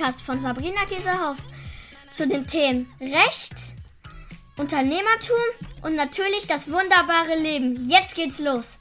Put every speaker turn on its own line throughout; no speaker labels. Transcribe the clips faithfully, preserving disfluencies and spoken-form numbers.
Podcast von Sabrina Käsehaus zu den Themen Recht, Unternehmertum und natürlich das wunderbare Leben. Jetzt geht's los!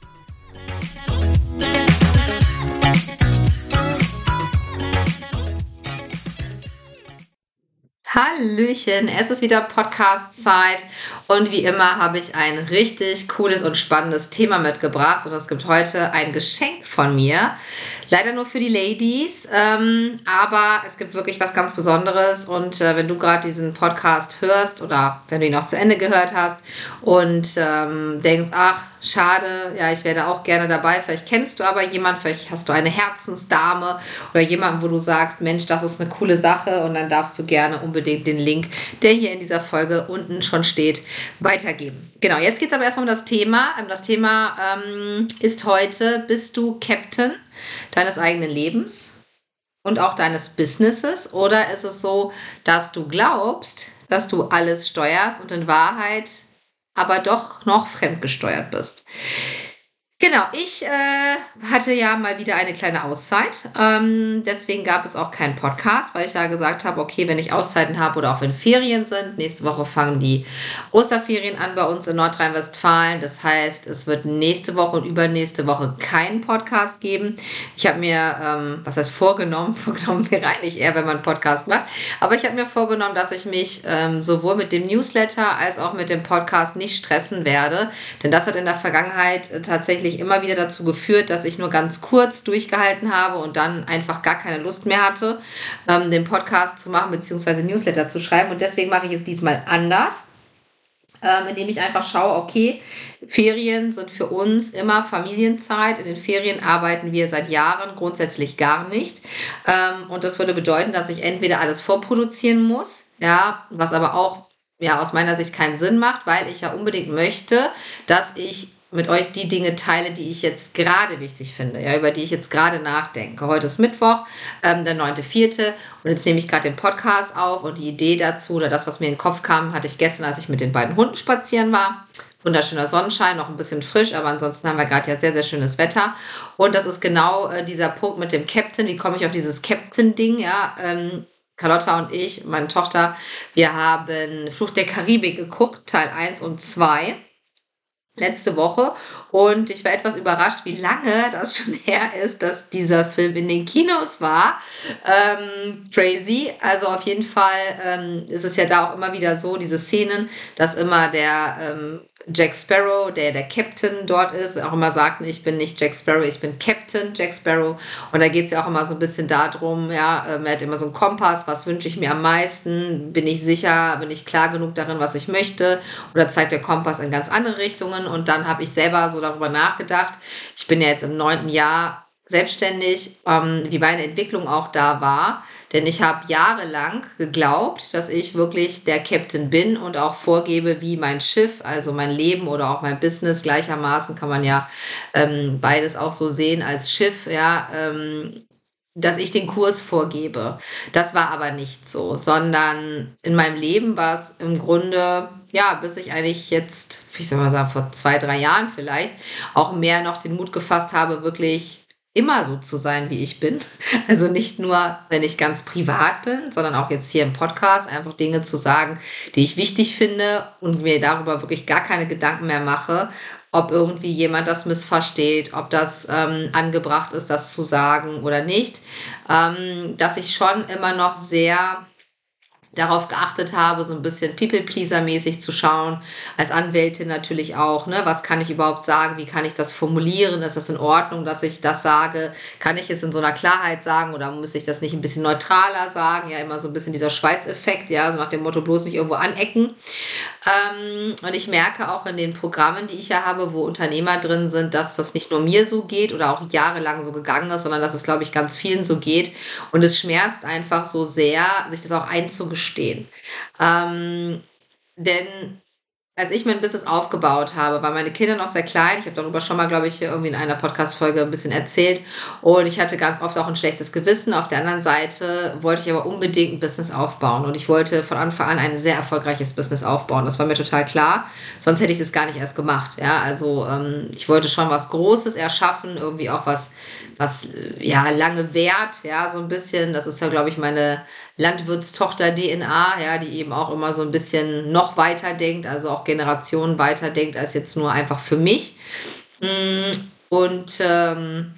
Hallöchen, es ist wieder Podcast-Zeit und wie immer habe ich ein richtig cooles und spannendes Thema mitgebracht und es gibt heute ein Geschenk von mir. Leider nur für die Ladies, ähm, aber es gibt wirklich was ganz Besonderes und äh, wenn du gerade diesen Podcast hörst oder wenn du ihn noch zu Ende gehört hast und ähm, denkst, ach, schade, ja, ich wäre auch gerne dabei, vielleicht kennst du aber jemanden, vielleicht hast du eine Herzensdame oder jemanden, wo du sagst, Mensch, das ist eine coole Sache und dann darfst du gerne unbedingt den Link, der hier in dieser Folge unten schon steht, weitergeben. Genau, jetzt geht es aber erstmal um das Thema. Das Thema ähm, ist heute, bist du Captain deines eigenen Lebens und auch deines Businesses oder ist es so, dass du glaubst, dass du alles steuerst und in Wahrheit aber doch noch fremdgesteuert bist? Genau, ich äh, hatte ja mal wieder eine kleine Auszeit. Ähm, deswegen gab es auch keinen Podcast, weil ich ja gesagt habe, okay, wenn ich Auszeiten habe oder auch wenn Ferien sind, nächste Woche fangen die Osterferien an bei uns in Nordrhein-Westfalen. Das heißt, es wird nächste Woche und übernächste Woche keinen Podcast geben. Ich habe mir, ähm, was heißt vorgenommen, vorgenommen wäre eigentlich eher, wenn man einen Podcast macht, aber ich habe mir vorgenommen, dass ich mich ähm, sowohl mit dem Newsletter als auch mit dem Podcast nicht stressen werde, denn das hat in der Vergangenheit äh, tatsächlich immer wieder dazu geführt, dass ich nur ganz kurz durchgehalten habe und dann einfach gar keine Lust mehr hatte, ähm, den Podcast zu machen bzw. Newsletter zu schreiben. Und deswegen mache ich es diesmal anders, ähm, indem ich einfach schaue, okay, Ferien sind für uns immer Familienzeit. In den Ferien arbeiten wir seit Jahren grundsätzlich gar nicht. Ähm, und das würde bedeuten, dass ich entweder alles vorproduzieren muss, ja, was aber auch ja, aus meiner Sicht keinen Sinn macht, weil ich ja unbedingt möchte, dass ich mit euch die Dinge teile, die ich jetzt gerade wichtig finde, ja, über die ich jetzt gerade nachdenke. Heute ist Mittwoch, ähm, der neunte vierte und jetzt nehme ich gerade den Podcast auf und die Idee dazu oder das, was mir in den Kopf kam, hatte ich gestern, als ich mit den beiden Hunden spazieren war. Wunderschöner Sonnenschein, noch ein bisschen frisch, aber ansonsten haben wir gerade ja sehr, sehr schönes Wetter. Und das ist genau äh, dieser Punkt mit dem Captain. Wie komme ich auf dieses Captain-Ding, ja, ähm, Carlotta und ich, meine Tochter, wir haben Flucht der Karibik geguckt, Teil eins und zwei. Letzte Woche und ich war etwas überrascht, wie lange das schon her ist, dass dieser Film in den Kinos war. Ähm, crazy. Also auf jeden Fall ähm, ist es ja da auch immer wieder so, diese Szenen, dass immer der ähm, Jack Sparrow, der der Captain dort ist, auch immer sagt, ich bin nicht Jack Sparrow, ich bin Captain Jack Sparrow. Und da geht es ja auch immer so ein bisschen darum, ja, ähm, er hat immer so einen Kompass, was wünsche ich mir am meisten? Bin ich sicher, bin ich klar genug darin, was ich möchte? Oder zeigt der Kompass in ganz andere Richtungen? Und dann habe ich selber so darüber nachgedacht, ich bin ja jetzt im neunten Jahr selbstständig, ähm, wie meine Entwicklung auch da war. Denn ich habe jahrelang geglaubt, dass ich wirklich der Captain bin und auch vorgebe, wie mein Schiff, also mein Leben oder auch mein Business, gleichermaßen kann man ja ähm, beides auch so sehen als Schiff, ja, ähm, dass ich den Kurs vorgebe. Das war aber nicht so, sondern in meinem Leben war es im Grunde, ja, bis ich eigentlich jetzt, wie soll man sagen, vor zwei, drei Jahren vielleicht, auch mehr noch den Mut gefasst habe, wirklich immer so zu sein, wie ich bin. Also nicht nur, wenn ich ganz privat bin, sondern auch jetzt hier im Podcast einfach Dinge zu sagen, die ich wichtig finde und mir darüber wirklich gar keine Gedanken mehr mache, ob irgendwie jemand das missversteht, ob das ähm, angebracht ist, das zu sagen oder nicht. Ähm, dass ich schon immer noch sehr darauf geachtet habe, so ein bisschen People-Pleaser-mäßig zu schauen, als Anwältin natürlich auch, ne, was kann ich überhaupt sagen, wie kann ich das formulieren, ist das in Ordnung, dass ich das sage, kann ich es in so einer Klarheit sagen oder muss ich das nicht ein bisschen neutraler sagen, ja, immer so ein bisschen dieser Schweiz-Effekt, ja, so nach dem Motto, bloß nicht irgendwo anecken. Ähm, und ich merke auch in den Programmen, die ich ja habe, wo Unternehmer drin sind, dass das nicht nur mir so geht oder auch jahrelang so gegangen ist, sondern dass es, glaube ich, ganz vielen so geht und es schmerzt einfach so sehr, sich das auch einzugestehen. Stehen. Ähm, denn als ich mein Business aufgebaut habe, waren meine Kinder noch sehr klein. Ich habe darüber schon mal, glaube ich, hier irgendwie in einer Podcast-Folge ein bisschen erzählt. Und ich hatte ganz oft auch ein schlechtes Gewissen. Auf der anderen Seite wollte ich aber unbedingt ein Business aufbauen. Und ich wollte von Anfang an ein sehr erfolgreiches Business aufbauen. Das war mir total klar. Sonst hätte ich das gar nicht erst gemacht. Ja, also ähm, ich wollte schon was Großes erschaffen, irgendwie auch was, was ja lange währt. Ja, so ein bisschen. Das ist ja, glaube ich, meine Landwirtstochter-D N A, ja, die eben auch immer so ein bisschen noch weiter denkt, also auch Generationen weiter denkt, als jetzt nur einfach für mich. Mm, Und ähm,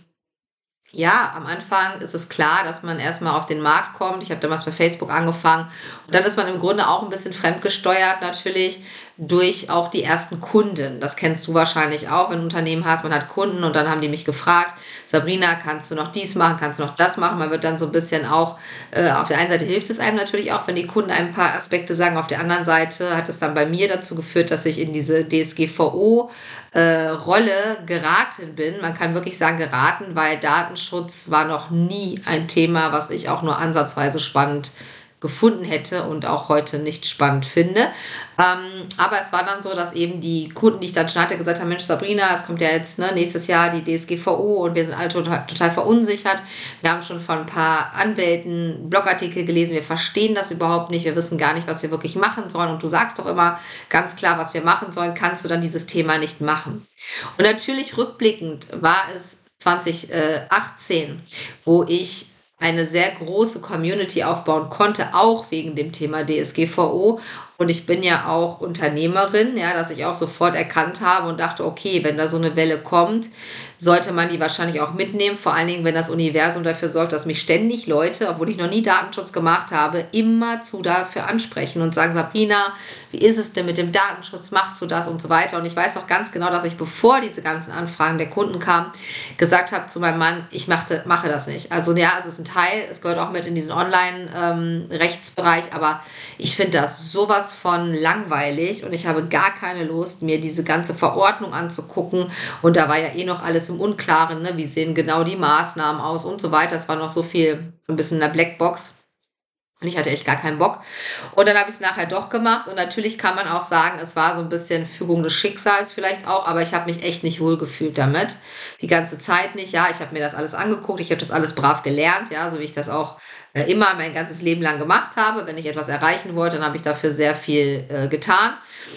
ja, am Anfang ist es klar, dass man erstmal auf den Markt kommt. Ich habe damals bei Facebook angefangen und dann ist man im Grunde auch ein bisschen fremdgesteuert natürlich durch auch die ersten Kunden. Das kennst du wahrscheinlich auch, wenn du ein Unternehmen hast, man hat Kunden und dann haben die mich gefragt, Sabrina, kannst du noch dies machen, kannst du noch das machen? Man wird dann so ein bisschen auch, äh, auf der einen Seite hilft es einem natürlich auch, wenn die Kunden ein paar Aspekte sagen, auf der anderen Seite hat es dann bei mir dazu geführt, dass ich in diese D S G V O äh, Rolle geraten bin. Man kann wirklich sagen geraten, weil Datenschutz war noch nie ein Thema, was ich auch nur ansatzweise spannend gefunden hätte und auch heute nicht spannend finde. Ähm, aber es war dann so, dass eben die Kunden, die ich dann schon hatte, gesagt haben, Mensch Sabrina, es kommt ja jetzt ne, nächstes Jahr die D S G V O und wir sind alle total, total verunsichert. Wir haben schon von ein paar Anwälten Blogartikel gelesen, wir verstehen das überhaupt nicht, wir wissen gar nicht, was wir wirklich machen sollen und du sagst doch immer ganz klar, was wir machen sollen, kannst du dann dieses Thema nicht machen. Und natürlich rückblickend war es zwanzig achtzehn, wo ich eine sehr große Community aufbauen konnte, auch wegen dem Thema D S G V O. Und ich bin ja auch Unternehmerin, ja, dass ich auch sofort erkannt habe und dachte, okay, wenn da so eine Welle kommt, sollte man die wahrscheinlich auch mitnehmen. Vor allen Dingen, wenn das Universum dafür sorgt, dass mich ständig Leute, obwohl ich noch nie Datenschutz gemacht habe, immerzu dafür ansprechen und sagen, Sabrina, wie ist es denn mit dem Datenschutz? Machst du das und so weiter? Und ich weiß auch ganz genau, dass ich, bevor diese ganzen Anfragen der Kunden kamen, gesagt habe zu meinem Mann, ich machte, mache das nicht. Also ja, es ist ein Teil, es gehört auch mit in diesen Online-Rechtsbereich, ähm, aber ich finde das sowas von langweilig und ich habe gar keine Lust, mir diese ganze Verordnung anzugucken. Und da war ja eh noch alles im Unklaren, ne? Wie sehen genau die Maßnahmen aus und so weiter. Es war noch so viel, so ein bisschen in der Blackbox. Und ich hatte echt gar keinen Bock. Und dann habe ich es nachher doch gemacht. Und natürlich kann man auch sagen, es war so ein bisschen Fügung des Schicksals vielleicht auch. Aber ich habe mich echt nicht wohlgefühlt damit. Die ganze Zeit nicht. Ja, ich habe mir das alles angeguckt. Ich habe das alles brav gelernt. Ja, so wie ich das auch äh, immer mein ganzes Leben lang gemacht habe. Wenn ich etwas erreichen wollte, dann habe ich dafür sehr viel äh, getan.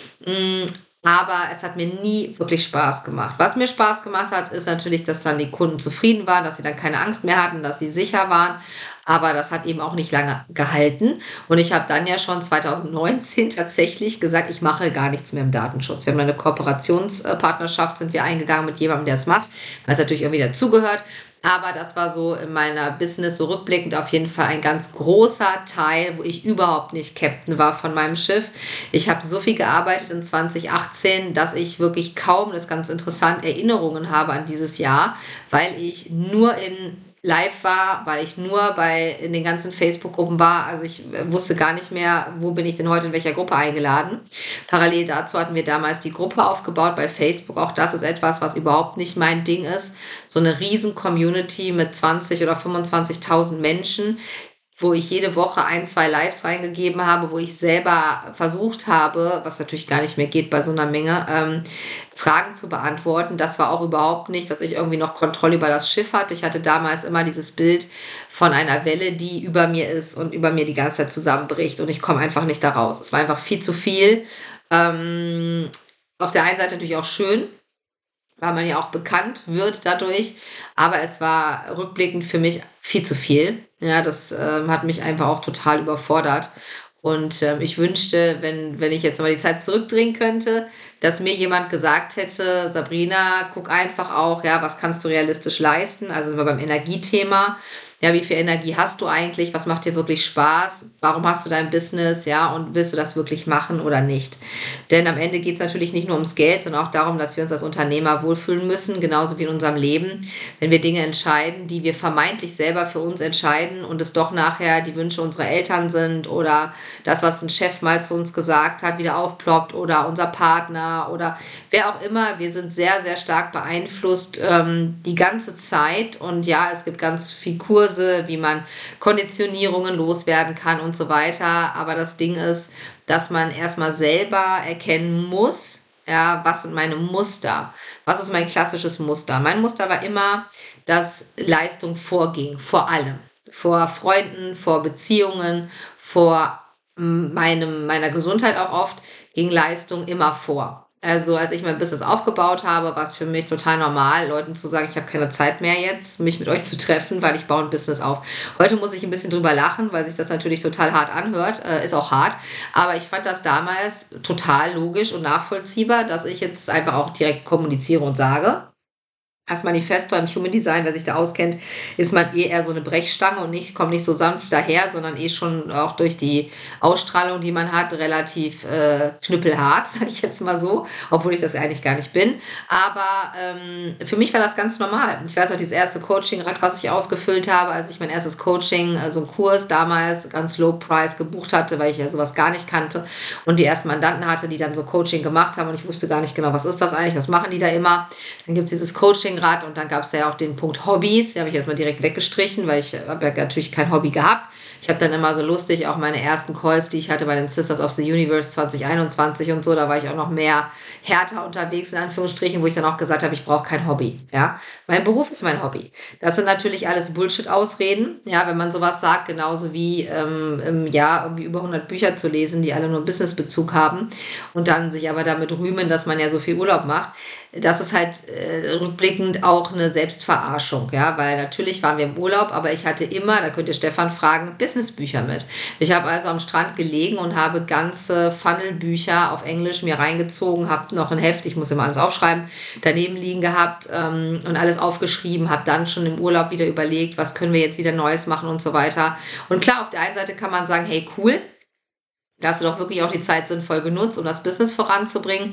Mm. Aber es hat mir nie wirklich Spaß gemacht. Was mir Spaß gemacht hat, ist natürlich, dass dann die Kunden zufrieden waren, dass sie dann keine Angst mehr hatten, dass sie sicher waren. Aber das hat eben auch nicht lange gehalten. Und ich habe dann ja schon zwanzig neunzehn tatsächlich gesagt, ich mache gar nichts mehr im Datenschutz. Wir haben eine Kooperationspartnerschaft, sind wir eingegangen mit jemandem, der es macht, was natürlich irgendwie dazugehört. Aber das war so in meiner Business so rückblickend auf jeden Fall ein ganz großer Teil, wo ich überhaupt nicht Captain war von meinem Schiff. Ich habe so viel gearbeitet in zwanzig achtzehn, dass ich wirklich kaum, das ist ganz interessant, Erinnerungen habe an dieses Jahr, weil ich nur in live war, weil ich nur bei in den ganzen Facebook-Gruppen war. Also ich wusste gar nicht mehr, wo bin ich denn heute in welcher Gruppe eingeladen. Parallel dazu hatten wir damals die Gruppe aufgebaut bei Facebook. Auch das ist etwas, was überhaupt nicht mein Ding ist. So eine riesen Community mit zwanzig oder fünfundzwanzigtausend Menschen, wo ich jede Woche ein, zwei Lives reingegeben habe, wo ich selber versucht habe, was natürlich gar nicht mehr geht bei so einer Menge, ähm, Fragen zu beantworten. Das war auch überhaupt nicht, dass ich irgendwie noch Kontrolle über das Schiff hatte. Ich hatte damals immer dieses Bild von einer Welle, die über mir ist und über mir die ganze Zeit zusammenbricht und ich komme einfach nicht da raus. Es war einfach viel zu viel. Ähm, auf der einen Seite natürlich auch schön, weil man ja auch bekannt wird dadurch, aber es war rückblickend für mich viel zu viel. Ja, das ähm, hat mich einfach auch total überfordert. Und ähm, ich wünschte, wenn, wenn ich jetzt mal die Zeit zurückdrehen könnte, dass mir jemand gesagt hätte, Sabrina, guck einfach auch, ja, was kannst du realistisch leisten? Also sind wir beim Energiethema. Ja, wie viel Energie hast du eigentlich? Was macht dir wirklich Spaß? Warum hast du dein Business? Ja, und willst du das wirklich machen oder nicht? Denn am Ende geht es natürlich nicht nur ums Geld, sondern auch darum, dass wir uns als Unternehmer wohlfühlen müssen, genauso wie in unserem Leben. Wenn wir Dinge entscheiden, die wir vermeintlich selber für uns entscheiden und es doch nachher die Wünsche unserer Eltern sind oder das, was ein Chef mal zu uns gesagt hat, wieder aufploppt oder unser Partner oder wer auch immer. Wir sind sehr, sehr stark beeinflusst ähm, die ganze Zeit. Und ja, es gibt ganz viel Kurs Kurse, wie man Konditionierungen loswerden kann und so weiter. Aber das Ding ist, dass man erstmal selber erkennen muss, ja, was sind meine Muster? Was ist mein klassisches Muster? Mein Muster war immer, dass Leistung vorging, vor allem. Vor Freunden, vor Beziehungen, vor meinem, meiner Gesundheit auch oft, ging Leistung immer vor. Also als ich mein Business aufgebaut habe, war es für mich total normal, Leuten zu sagen, ich habe keine Zeit mehr jetzt, mich mit euch zu treffen, weil ich baue ein Business auf. Heute muss ich ein bisschen drüber lachen, weil sich das natürlich total hart anhört, äh, ist auch hart, aber ich fand das damals total logisch und nachvollziehbar, dass ich jetzt einfach auch direkt kommuniziere und sage, als Manifestor im Human Design, wer sich da auskennt, ist man eh eher so eine Brechstange und nicht, kommt nicht so sanft daher, sondern eh schon auch durch die Ausstrahlung, die man hat, relativ äh, knüppelhart, sage ich jetzt mal so, obwohl ich das eigentlich gar nicht bin. Aber ähm, für mich war das ganz normal. Ich weiß noch, dieses erste Coaching-Rad, was ich ausgefüllt habe, als ich mein erstes Coaching, äh, so einen Kurs damals ganz low price gebucht hatte, weil ich ja sowas gar nicht kannte und die ersten Mandanten hatte, die dann so Coaching gemacht haben und ich wusste gar nicht genau, was ist das eigentlich, was machen die da immer. Dann gibt es dieses Coaching und dann gab es ja auch den Punkt Hobbys, den habe ich erstmal direkt weggestrichen, weil ich habe ja natürlich kein Hobby gehabt. Ich habe dann immer so lustig auch meine ersten Calls, die ich hatte bei den Sisters of the Universe zwanzig einundzwanzig und so, da war ich auch noch mehr härter unterwegs, in Anführungsstrichen, wo ich dann auch gesagt habe, ich brauche kein Hobby. Ja? Mein Beruf ist mein Hobby. Das sind natürlich alles Bullshit-Ausreden, ja, wenn man sowas sagt, genauso wie ähm, im Jahr irgendwie über hundert Bücher zu lesen, die alle nur Businessbezug haben und dann sich aber damit rühmen, dass man ja so viel Urlaub macht. Das ist halt äh, rückblickend auch eine Selbstverarschung, ja, weil natürlich waren wir im Urlaub, aber ich hatte immer, da könnt ihr Stefan fragen, Businessbücher mit. Ich habe also am Strand gelegen und habe ganze Funnelbücher auf Englisch mir reingezogen, habe noch ein Heft, ich muss immer alles aufschreiben, daneben liegen gehabt ähm, und alles aufgeschrieben, habe dann schon im Urlaub wieder überlegt, was können wir jetzt wieder Neues machen und so weiter. Und klar, auf der einen Seite kann man sagen, hey, cool, da hast du doch wirklich auch die Zeit sinnvoll genutzt, um das Business voranzubringen,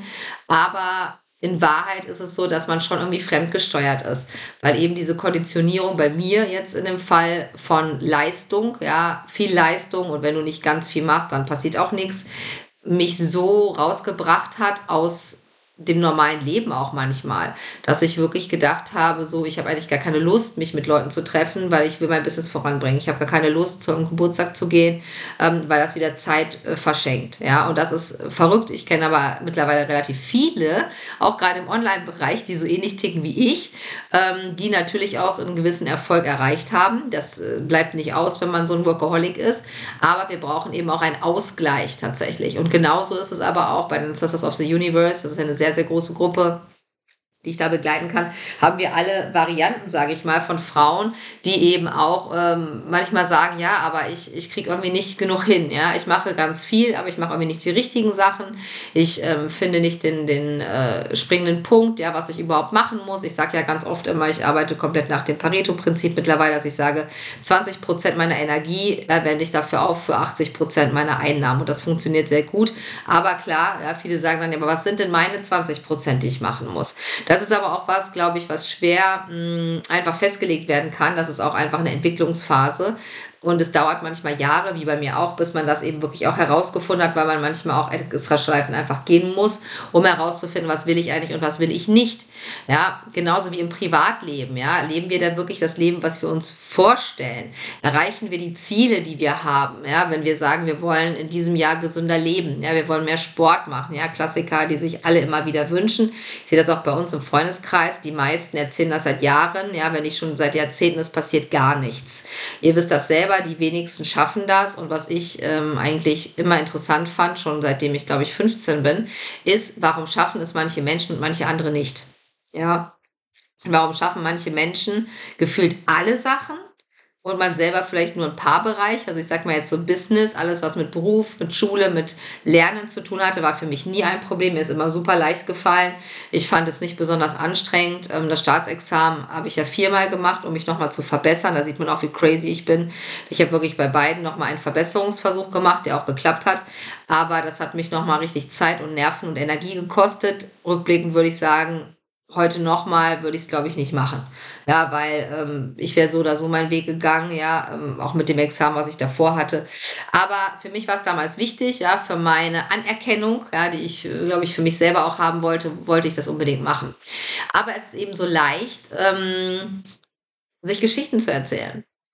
aber in Wahrheit ist es so, dass man schon irgendwie fremdgesteuert ist, weil eben diese Konditionierung bei mir jetzt in dem Fall von Leistung, ja, viel Leistung und wenn du nicht ganz viel machst, dann passiert auch nichts, mich so rausgebracht hat aus dem normalen Leben auch manchmal, dass ich wirklich gedacht habe, so, ich habe eigentlich gar keine Lust, mich mit Leuten zu treffen, weil ich will mein Business voranbringen. Ich habe gar keine Lust, zu einem Geburtstag zu gehen, ähm, weil das wieder Zeit äh, verschenkt. Ja, und das ist verrückt. Ich kenne aber mittlerweile relativ viele, auch gerade im Online-Bereich, die so ähnlich ticken wie ich, ähm, die natürlich auch einen gewissen Erfolg erreicht haben. Das äh, bleibt nicht aus, wenn man so ein Workaholic ist, aber wir brauchen eben auch einen Ausgleich tatsächlich. Und genauso ist es aber auch bei den Sisters of the Universe, das ist eine sehr sehr, sehr große Gruppe, die ich da begleiten kann, haben wir alle Varianten, sage ich mal, von Frauen, die eben auch ähm, manchmal sagen, ja, aber ich, ich kriege irgendwie nicht genug hin, ja, ich mache ganz viel, aber ich mache irgendwie nicht die richtigen Sachen, ich ähm, finde nicht den, den äh, springenden Punkt, ja, was ich überhaupt machen muss. Ich sage ja ganz oft immer, ich arbeite komplett nach dem Pareto-Prinzip mittlerweile, dass ich sage, zwanzig Prozent meiner Energie äh, wende ich dafür auf für achtzig Prozent meiner Einnahmen und das funktioniert sehr gut, aber klar, ja, viele sagen dann, ja, aber was sind denn meine zwanzig Prozent, die ich machen muss? Das ist aber auch was, glaube ich, was schwer mh, einfach festgelegt werden kann. Das ist auch einfach eine Entwicklungsphase. Und es dauert manchmal Jahre, wie bei mir auch, bis man das eben wirklich auch herausgefunden hat, weil man manchmal auch extra Schleifen einfach gehen muss, um herauszufinden, was will ich eigentlich und was will ich nicht. Ja, genauso wie im Privatleben. Ja, leben wir da wirklich das Leben, was wir uns vorstellen? Erreichen wir die Ziele, die wir haben? Ja, wenn wir sagen, wir wollen in diesem Jahr gesünder leben, ja, wir wollen mehr Sport machen, ja, Klassiker, die sich alle immer wieder wünschen. Ich sehe das auch bei uns im Freundeskreis. Die meisten erzählen das seit Jahren. Ja, wenn nicht schon seit Jahrzehnten, es passiert gar nichts. Ihr wisst das selber. Die wenigsten schaffen das und was ich ähm, eigentlich immer interessant fand, schon seitdem ich glaube ich fünfzehn bin, ist, warum schaffen es manche Menschen und manche andere nicht? Ja, warum schaffen manche Menschen gefühlt alle Sachen und man selber vielleicht nur ein paar Bereiche? Also ich sag mal jetzt so Business, alles was mit Beruf, mit Schule, mit Lernen zu tun hatte, war für mich nie ein Problem. Mir ist immer super leicht gefallen. Ich fand es nicht besonders anstrengend. Das Staatsexamen habe ich ja viermal gemacht, um mich nochmal zu verbessern. Da sieht man auch, wie crazy ich bin. Ich habe wirklich bei beiden nochmal einen Verbesserungsversuch gemacht, der auch geklappt hat. Aber das hat mich nochmal richtig Zeit und Nerven und Energie gekostet. Rückblickend würde ich sagen, heute nochmal würde ich es, glaube ich, nicht machen. Ja, weil ähm, ich wäre so oder so meinen Weg gegangen, ja, ähm, auch mit dem Examen, was ich davor hatte. Aber für mich war es damals wichtig, ja, für meine Anerkennung, ja, die ich, glaube ich, für mich selber auch haben wollte, wollte ich das unbedingt machen. Aber es ist eben so leicht, ähm, sich Geschichten zu erzählen.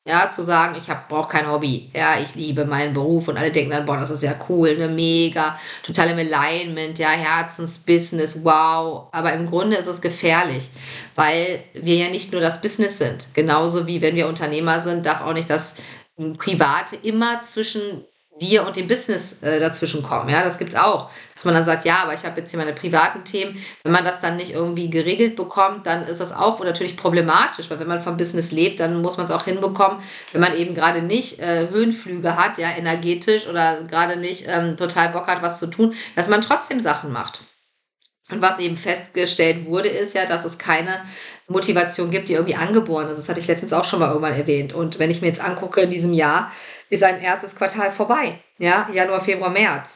Ja, zu sagen, ich brauche kein Hobby. Ja, ich liebe meinen Beruf und alle denken dann, boah, das ist ja cool, ne, mega, total im Alignment, ja, Herzensbusiness, wow. Aber im Grunde ist es gefährlich, weil wir ja nicht nur das Business sind. Genauso wie wenn wir Unternehmer sind, darf auch nicht das m, Private immer zwischen dir und dem Business äh, dazwischen kommen. Ja, das gibt's auch. Dass man dann sagt, ja, aber ich habe jetzt hier meine privaten Themen. Wenn man das dann nicht irgendwie geregelt bekommt, dann ist das auch natürlich problematisch, weil wenn man vom Business lebt, dann muss man es auch hinbekommen, wenn man eben gerade nicht äh, Höhenflüge hat, ja, energetisch oder gerade nicht ähm, total Bock hat, was zu tun, dass man trotzdem Sachen macht. Und was eben festgestellt wurde, ist ja, dass es keine Motivation gibt, die irgendwie angeboren ist. Das hatte ich letztens auch schon mal irgendwann erwähnt. Und wenn ich mir jetzt angucke, in diesem Jahr ist ein erstes Quartal vorbei. Ja, Januar, Februar, März.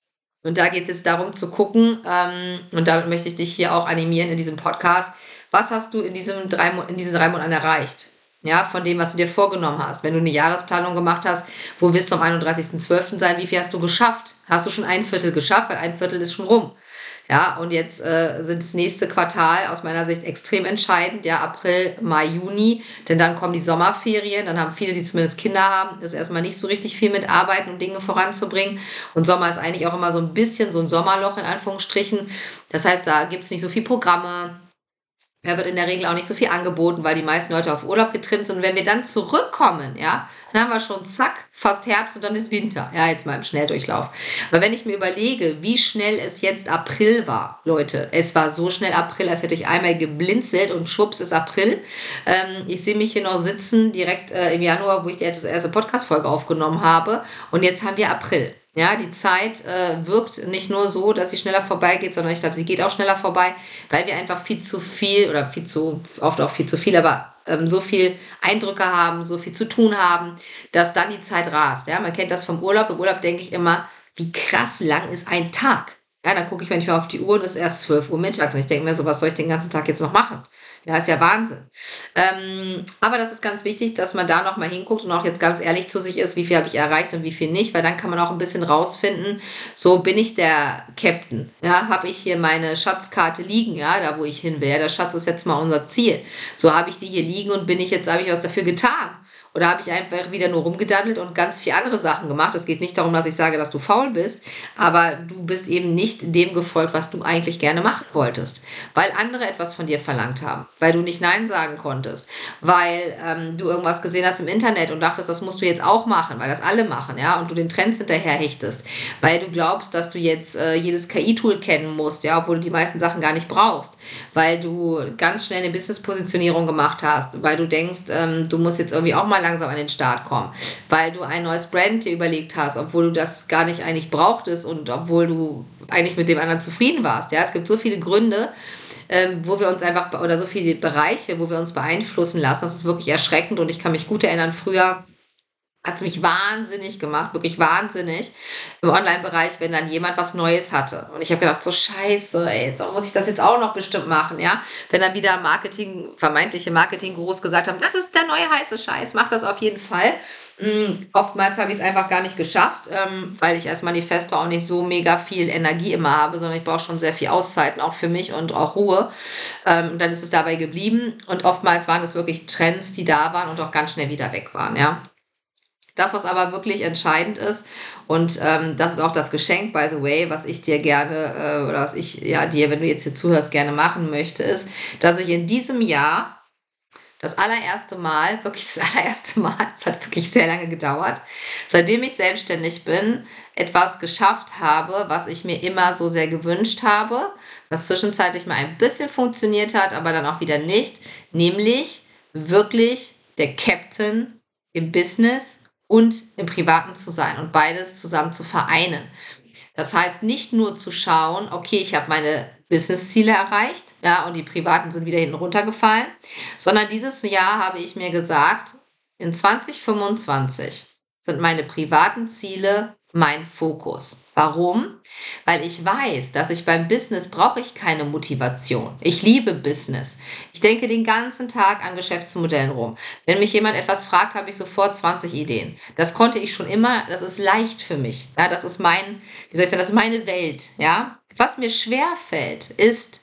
Und da geht es jetzt darum zu gucken, ähm, und damit möchte ich dich hier auch animieren in diesem Podcast, was hast du in, diesem drei, Mo- in diesen drei Monaten erreicht? Ja, von dem, was du dir vorgenommen hast. Wenn du eine Jahresplanung gemacht hast, wo wirst du am einunddreißigsten zwölften sein? Wie viel hast du geschafft? Hast du schon ein Viertel geschafft? Weil ein Viertel ist schon rum. Ja, und jetzt äh, sind das nächste Quartal aus meiner Sicht extrem entscheidend, ja, April, Mai, Juni, denn dann kommen die Sommerferien, dann haben viele, die zumindest Kinder haben, ist erstmal nicht so richtig viel mit Arbeiten und Dinge voranzubringen und Sommer ist eigentlich auch immer so ein bisschen so ein Sommerloch in Anführungsstrichen, das heißt, da gibt es nicht so viel Programme, da wird in der Regel auch nicht so viel angeboten, weil die meisten Leute auf Urlaub getrimmt sind. Und wenn wir dann zurückkommen, ja, dann haben wir schon zack, fast Herbst und dann ist Winter. Ja, jetzt mal im Schnelldurchlauf. Aber wenn ich mir überlege, wie schnell es jetzt April war, Leute, es war so schnell April, als hätte ich einmal geblinzelt und schwupps ist April. Ähm, ich sehe mich hier noch sitzen, direkt äh, im Januar, wo ich die erste Podcast-Folge aufgenommen habe. Und jetzt haben wir April. Ja, die Zeit äh, wirkt nicht nur so, dass sie schneller vorbeigeht, sondern ich glaube, sie geht auch schneller vorbei, weil wir einfach viel zu viel oder viel zu, oft auch viel zu viel, aber ähm, so viel Eindrücke haben, so viel zu tun haben, dass dann die Zeit rast. Ja, man kennt das vom Urlaub. Im Urlaub denke ich immer, wie krass lang ist ein Tag? Ja, dann gucke ich manchmal auf die Uhr und es ist erst zwölf Uhr mittags und ich denke mir so, was soll ich den ganzen Tag jetzt noch machen? Ja, ist ja Wahnsinn. Ähm, aber das ist ganz wichtig, dass man da nochmal hinguckt und auch jetzt ganz ehrlich zu sich ist, wie viel habe ich erreicht und wie viel nicht, weil dann kann man auch ein bisschen rausfinden, so bin ich der Captain. Ja, habe ich hier meine Schatzkarte liegen, ja, da wo ich hin will. Ja, der Schatz ist jetzt mal unser Ziel. So habe ich die hier liegen und bin ich jetzt, habe ich was dafür getan. Oder habe ich einfach wieder nur rumgedaddelt und ganz viele andere Sachen gemacht. Es geht nicht darum, dass ich sage, dass du faul bist, aber du bist eben nicht dem gefolgt, was du eigentlich gerne machen wolltest. Weil andere etwas von dir verlangt haben, weil du nicht Nein sagen konntest, weil ähm, du irgendwas gesehen hast im Internet und dachtest, das musst du jetzt auch machen, weil das alle machen, ja, und du den Trends hinterher hechtest, weil du glaubst, dass du jetzt äh, jedes K I-Tool kennen musst, ja, obwohl du die meisten Sachen gar nicht brauchst, weil du ganz schnell eine Business-Positionierung gemacht hast, weil du denkst, ähm, du musst jetzt irgendwie auch mal langsam an den Start kommen, weil du ein neues Brand dir überlegt hast, obwohl du das gar nicht eigentlich brauchtest und obwohl du eigentlich mit dem anderen zufrieden warst. Ja, es gibt so viele Gründe, ähm, wo wir uns einfach, oder so viele Bereiche, wo wir uns beeinflussen lassen. Das ist wirklich erschreckend und ich kann mich gut erinnern, früher hat es mich wahnsinnig gemacht, wirklich wahnsinnig im Online-Bereich, wenn dann jemand was Neues hatte. Und ich habe gedacht, so scheiße, ey, jetzt muss ich das jetzt auch noch bestimmt machen, ja. Wenn dann wieder Marketing, vermeintliche Marketing-Gurus gesagt haben, das ist der neue heiße Scheiß, mach das auf jeden Fall. Mhm. Oftmals habe ich es einfach gar nicht geschafft, ähm, weil ich als Manifesto auch nicht so mega viel Energie immer habe, sondern ich brauche schon sehr viel Auszeiten, auch für mich und auch Ruhe. Ähm, dann ist es dabei geblieben und oftmals waren es wirklich Trends, die da waren und auch ganz schnell wieder weg waren, ja. Das, was aber wirklich entscheidend ist, und ähm, das ist auch das Geschenk, by the way, was ich dir gerne, äh, oder was ich ja dir, wenn du jetzt hier zuhörst, gerne machen möchte, ist, dass ich in diesem Jahr das allererste Mal, wirklich das allererste Mal, es hat wirklich sehr lange gedauert, seitdem ich selbstständig bin, etwas geschafft habe, was ich mir immer so sehr gewünscht habe, was zwischenzeitlich mal ein bisschen funktioniert hat, aber dann auch wieder nicht, nämlich wirklich der Captain im Business und im Privaten zu sein und beides zusammen zu vereinen. Das heißt, nicht nur zu schauen, okay, ich habe meine Business-Ziele erreicht, ja, und die privaten sind wieder hinten runtergefallen, sondern dieses Jahr habe ich mir gesagt, in zwanzig fünfundzwanzig sind meine privaten Ziele mein Fokus. Warum? Weil ich weiß, dass ich beim Business brauche ich keine Motivation. Ich liebe Business. Ich denke den ganzen Tag an Geschäftsmodellen rum. Wenn mich jemand etwas fragt, habe ich sofort zwanzig Ideen. Das konnte ich schon immer, das ist leicht für mich. Ja, das ist mein, wie soll ich sagen, das ist meine Welt. Ja? Was mir schwer fällt, ist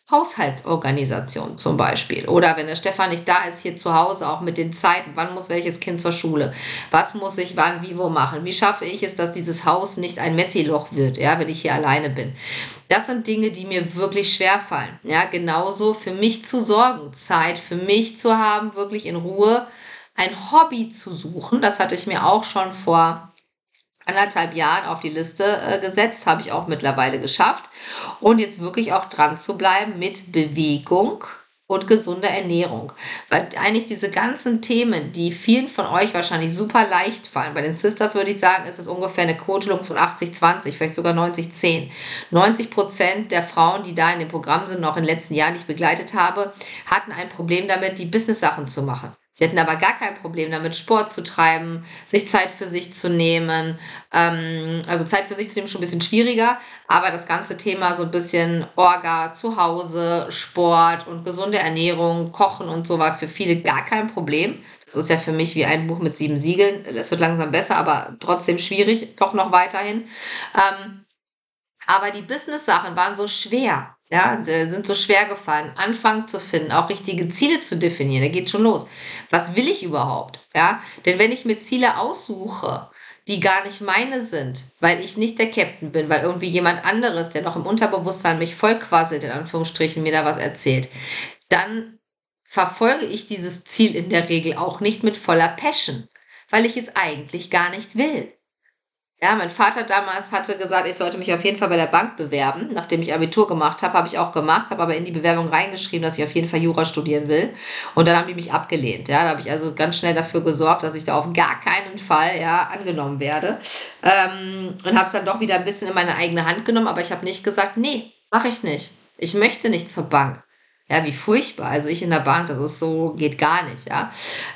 Haushaltsorganisation zum Beispiel. Oder wenn der Stefan nicht da ist, hier zu Hause, auch mit den Zeiten, wann muss welches Kind zur Schule, was muss ich wann, wie, wo machen, wie schaffe ich es, dass dieses Haus nicht ein Messi-Loch wird, ja, wenn ich hier alleine bin. Das sind Dinge, die mir wirklich schwerfallen. Ja, genauso für mich zu sorgen, Zeit für mich zu haben, wirklich in Ruhe ein Hobby zu suchen. Das hatte ich mir auch schon vor anderthalb Jahren auf die Liste äh, gesetzt, habe ich auch mittlerweile geschafft. Und jetzt wirklich auch dran zu bleiben mit Bewegung und gesunder Ernährung. Weil eigentlich diese ganzen Themen, die vielen von euch wahrscheinlich super leicht fallen, bei den Sisters würde ich sagen, ist es ungefähr eine Quotelung von achtzig zwanzig, vielleicht sogar neunzig zehn. neunzig Prozent der Frauen, die da in dem Programm sind, noch in den letzten Jahren, die ich begleitet habe, hatten ein Problem damit, die Business-Sachen zu machen. Sie hatten aber gar kein Problem damit, Sport zu treiben, sich Zeit für sich zu nehmen. Ähm, also Zeit für sich zu nehmen ist schon ein bisschen schwieriger, aber das ganze Thema so ein bisschen Orga, zu Hause, Sport und gesunde Ernährung, Kochen und so war für viele gar kein Problem. Das ist ja für mich wie ein Buch mit sieben Siegeln. Es wird langsam besser, aber trotzdem schwierig, doch noch weiterhin. Ähm, aber die Business-Sachen waren so schwer. Ja, sind so schwer gefallen, Anfang zu finden, auch richtige Ziele zu definieren. Da geht schon los. Was will ich überhaupt? Ja, denn wenn ich mir Ziele aussuche, die gar nicht meine sind, weil ich nicht der Captain bin, weil irgendwie jemand anderes, der noch im Unterbewusstsein mich vollquasselt, in Anführungsstrichen, mir da was erzählt, dann verfolge ich dieses Ziel in der Regel auch nicht mit voller Passion, weil ich es eigentlich gar nicht will. Ja, mein Vater damals hatte gesagt, ich sollte mich auf jeden Fall bei der Bank bewerben. Nachdem ich Abitur gemacht habe, habe ich auch gemacht, habe aber in die Bewerbung reingeschrieben, dass ich auf jeden Fall Jura studieren will. Und dann haben die mich abgelehnt. Ja, da habe ich also ganz schnell dafür gesorgt, dass ich da auf gar keinen Fall ja angenommen werde. Ähm, und habe es dann doch wieder ein bisschen in meine eigene Hand genommen, aber ich habe nicht gesagt, nee, mache ich nicht. Ich möchte nicht zur Bank. Ja, wie furchtbar. Also ich in der Bank, das ist so, geht gar nicht, ja.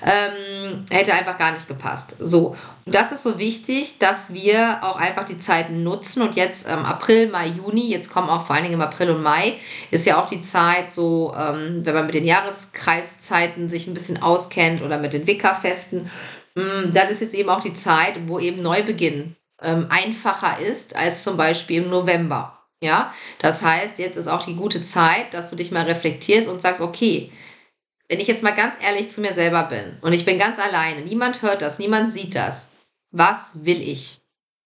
Ähm, hätte einfach gar nicht gepasst. So, und das ist so wichtig, dass wir auch einfach die Zeiten nutzen. Und jetzt ähm, April, Mai, Juni, jetzt kommen auch vor allen Dingen im April und Mai, ist ja auch die Zeit so, ähm, wenn man mit den Jahreskreiszeiten sich ein bisschen auskennt oder mit den Wicca-Festen, ähm, dann ist jetzt eben auch die Zeit, wo eben Neubeginn ähm, einfacher ist als zum Beispiel im November. Ja, das heißt, jetzt ist auch die gute Zeit, dass du dich mal reflektierst und sagst, okay, wenn ich jetzt mal ganz ehrlich zu mir selber bin und ich bin ganz alleine, niemand hört das, niemand sieht das, was will ich?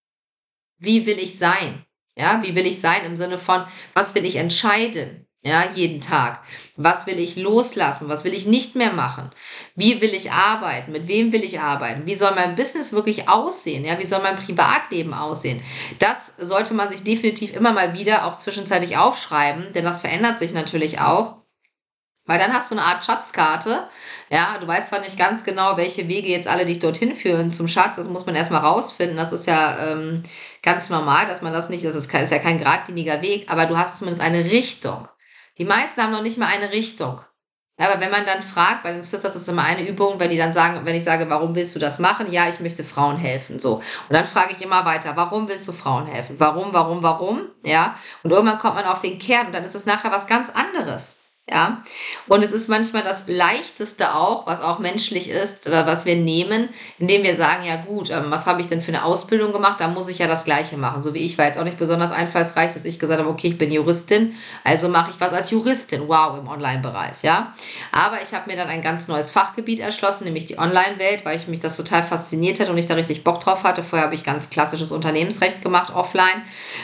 Wie will ich sein? Ja, wie will ich sein im Sinne von, was will ich entscheiden? Ja, jeden Tag. Was will ich loslassen? Was will ich nicht mehr machen? Wie will ich arbeiten? Mit wem will ich arbeiten? Wie soll mein Business wirklich aussehen? Ja, wie soll mein Privatleben aussehen? Das sollte man sich definitiv immer mal wieder auch zwischenzeitlich aufschreiben, denn das verändert sich natürlich auch. Weil dann hast du eine Art Schatzkarte. Ja, du weißt zwar nicht ganz genau, welche Wege jetzt alle dich dorthin führen zum Schatz. Das muss man erstmal rausfinden. Das ist ja ähm, ganz normal, dass man das nicht, das ist, ist ja kein geradliniger Weg, aber du hast zumindest eine Richtung. Die meisten haben noch nicht mal eine Richtung. Ja, aber wenn man dann fragt, bei den Sisters ist immer eine Übung, wenn die dann sagen, wenn ich sage, warum willst du das machen? Ja, ich möchte Frauen helfen. So. Und dann frage ich immer weiter, warum willst du Frauen helfen? Warum, warum, warum? Ja. Und irgendwann kommt man auf den Kern und dann ist es nachher was ganz anderes. Ja, und es ist manchmal das Leichteste auch, was auch menschlich ist, was wir nehmen, indem wir sagen, ja gut, was habe ich denn für eine Ausbildung gemacht, da muss ich ja das Gleiche machen. So wie ich war jetzt auch nicht besonders einfallsreich, dass ich gesagt habe, okay, ich bin Juristin, also mache ich was als Juristin, wow, im Online-Bereich, ja. Aber ich habe mir dann ein ganz neues Fachgebiet erschlossen, nämlich die Online-Welt, weil ich mich das total fasziniert hat und ich da richtig Bock drauf hatte. Vorher habe ich ganz klassisches Unternehmensrecht gemacht, offline.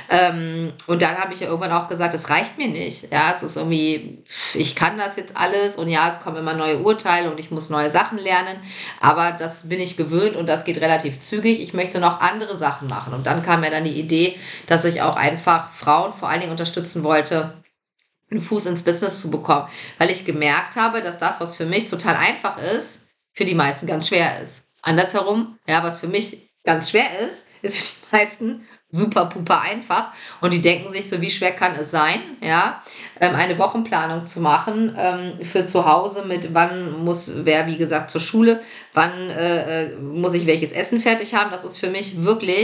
Und dann habe ich ja irgendwann auch gesagt, es reicht mir nicht. Ja, es ist irgendwie... Ich kann das jetzt alles und ja, es kommen immer neue Urteile und ich muss neue Sachen lernen, aber das bin ich gewöhnt und das geht relativ zügig. Ich möchte noch andere Sachen machen und dann kam mir dann die Idee, dass ich auch einfach Frauen vor allen Dingen unterstützen wollte, einen Fuß ins Business zu bekommen, weil ich gemerkt habe, dass das, was für mich total einfach ist, für die meisten ganz schwer ist. Andersherum, ja, was für mich ganz schwer ist, ist für die meisten super puper einfach und die denken sich so, wie schwer kann es sein, ja, ähm, eine Wochenplanung zu machen ähm, für zu Hause mit wann muss wer, wie gesagt, zur Schule, wann äh, muss ich welches Essen fertig haben, das ist für mich wirklich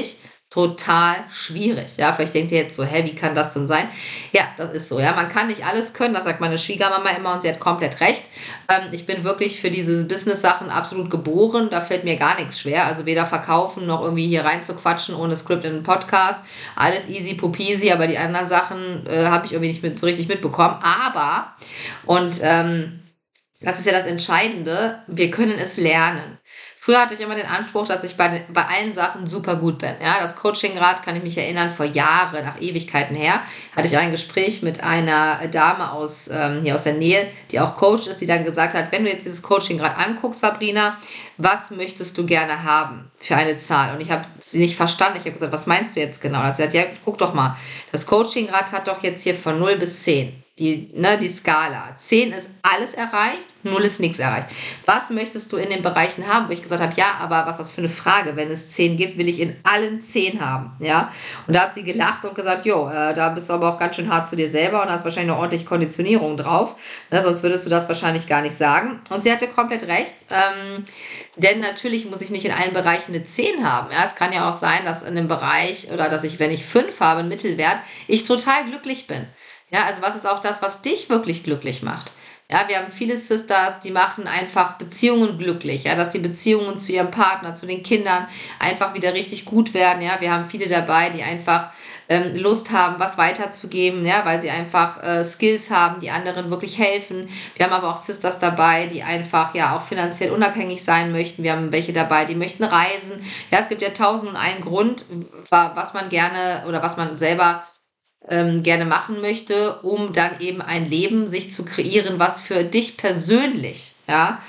total schwierig. Ja, vielleicht denkt ihr jetzt so, hä, wie kann das denn sein? Ja, das ist so. Ja, man kann nicht alles können. Das sagt meine Schwiegermama immer und sie hat komplett recht. Ähm, ich bin wirklich für diese Business-Sachen absolut geboren. Da fällt mir gar nichts schwer. Also weder verkaufen noch irgendwie hier rein zu quatschen ohne Skript in einen Podcast. Alles easy popisi, aber die anderen Sachen äh, habe ich irgendwie nicht mit, so richtig mitbekommen. Aber, und ähm, das ist ja das Entscheidende, wir können es lernen. Früher hatte ich immer den Anspruch, dass ich bei, bei allen Sachen super gut bin. Ja, das Coaching-Grad kann ich mich erinnern, vor Jahren, nach Ewigkeiten her, hatte ich ein Gespräch mit einer Dame aus, ähm, hier aus der Nähe, die auch Coach ist, die dann gesagt hat, wenn du jetzt dieses Coaching-Grad anguckst, Sabrina, was möchtest du gerne haben für eine Zahl? Und ich habe sie nicht verstanden. Ich habe gesagt, was meinst du jetzt genau? Und sie hat gesagt, ja, guck doch mal, das Coaching-Grad hat doch jetzt hier von null bis zehn. Die, ne, die Skala. zehn ist alles erreicht, null ist nichts erreicht. Was möchtest du in den Bereichen haben? Wo ich gesagt habe, ja, aber was ist das für eine Frage? Wenn es zehn gibt, will ich in allen zehn haben. Ja? Und da hat sie gelacht und gesagt, jo, äh, da bist du aber auch ganz schön hart zu dir selber und hast wahrscheinlich eine ordentliche Konditionierung drauf. Ne, sonst würdest du das wahrscheinlich gar nicht sagen. Und sie hatte komplett recht. Ähm, denn natürlich muss ich nicht in allen Bereichen eine zehn haben. Ja? Es kann ja auch sein, dass in einem Bereich oder dass ich, wenn ich fünf habe, einen Mittelwert, ich total glücklich bin. Ja, also was ist auch das, was dich wirklich glücklich macht? Ja, wir haben viele Sisters, die machen einfach Beziehungen glücklich, ja, dass die Beziehungen zu ihrem Partner, zu den Kindern einfach wieder richtig gut werden, ja. Wir haben viele dabei, die einfach ähm, Lust haben, was weiterzugeben, ja, weil sie einfach äh, Skills haben, die anderen wirklich helfen. Wir haben aber auch Sisters dabei, die einfach ja auch finanziell unabhängig sein möchten. Wir haben welche dabei, die möchten reisen. Ja, es gibt ja tausend und einen Grund, was man gerne oder was man selber Ähm, gerne machen möchte, um dann eben ein Leben sich zu kreieren, was für dich persönlich, ja,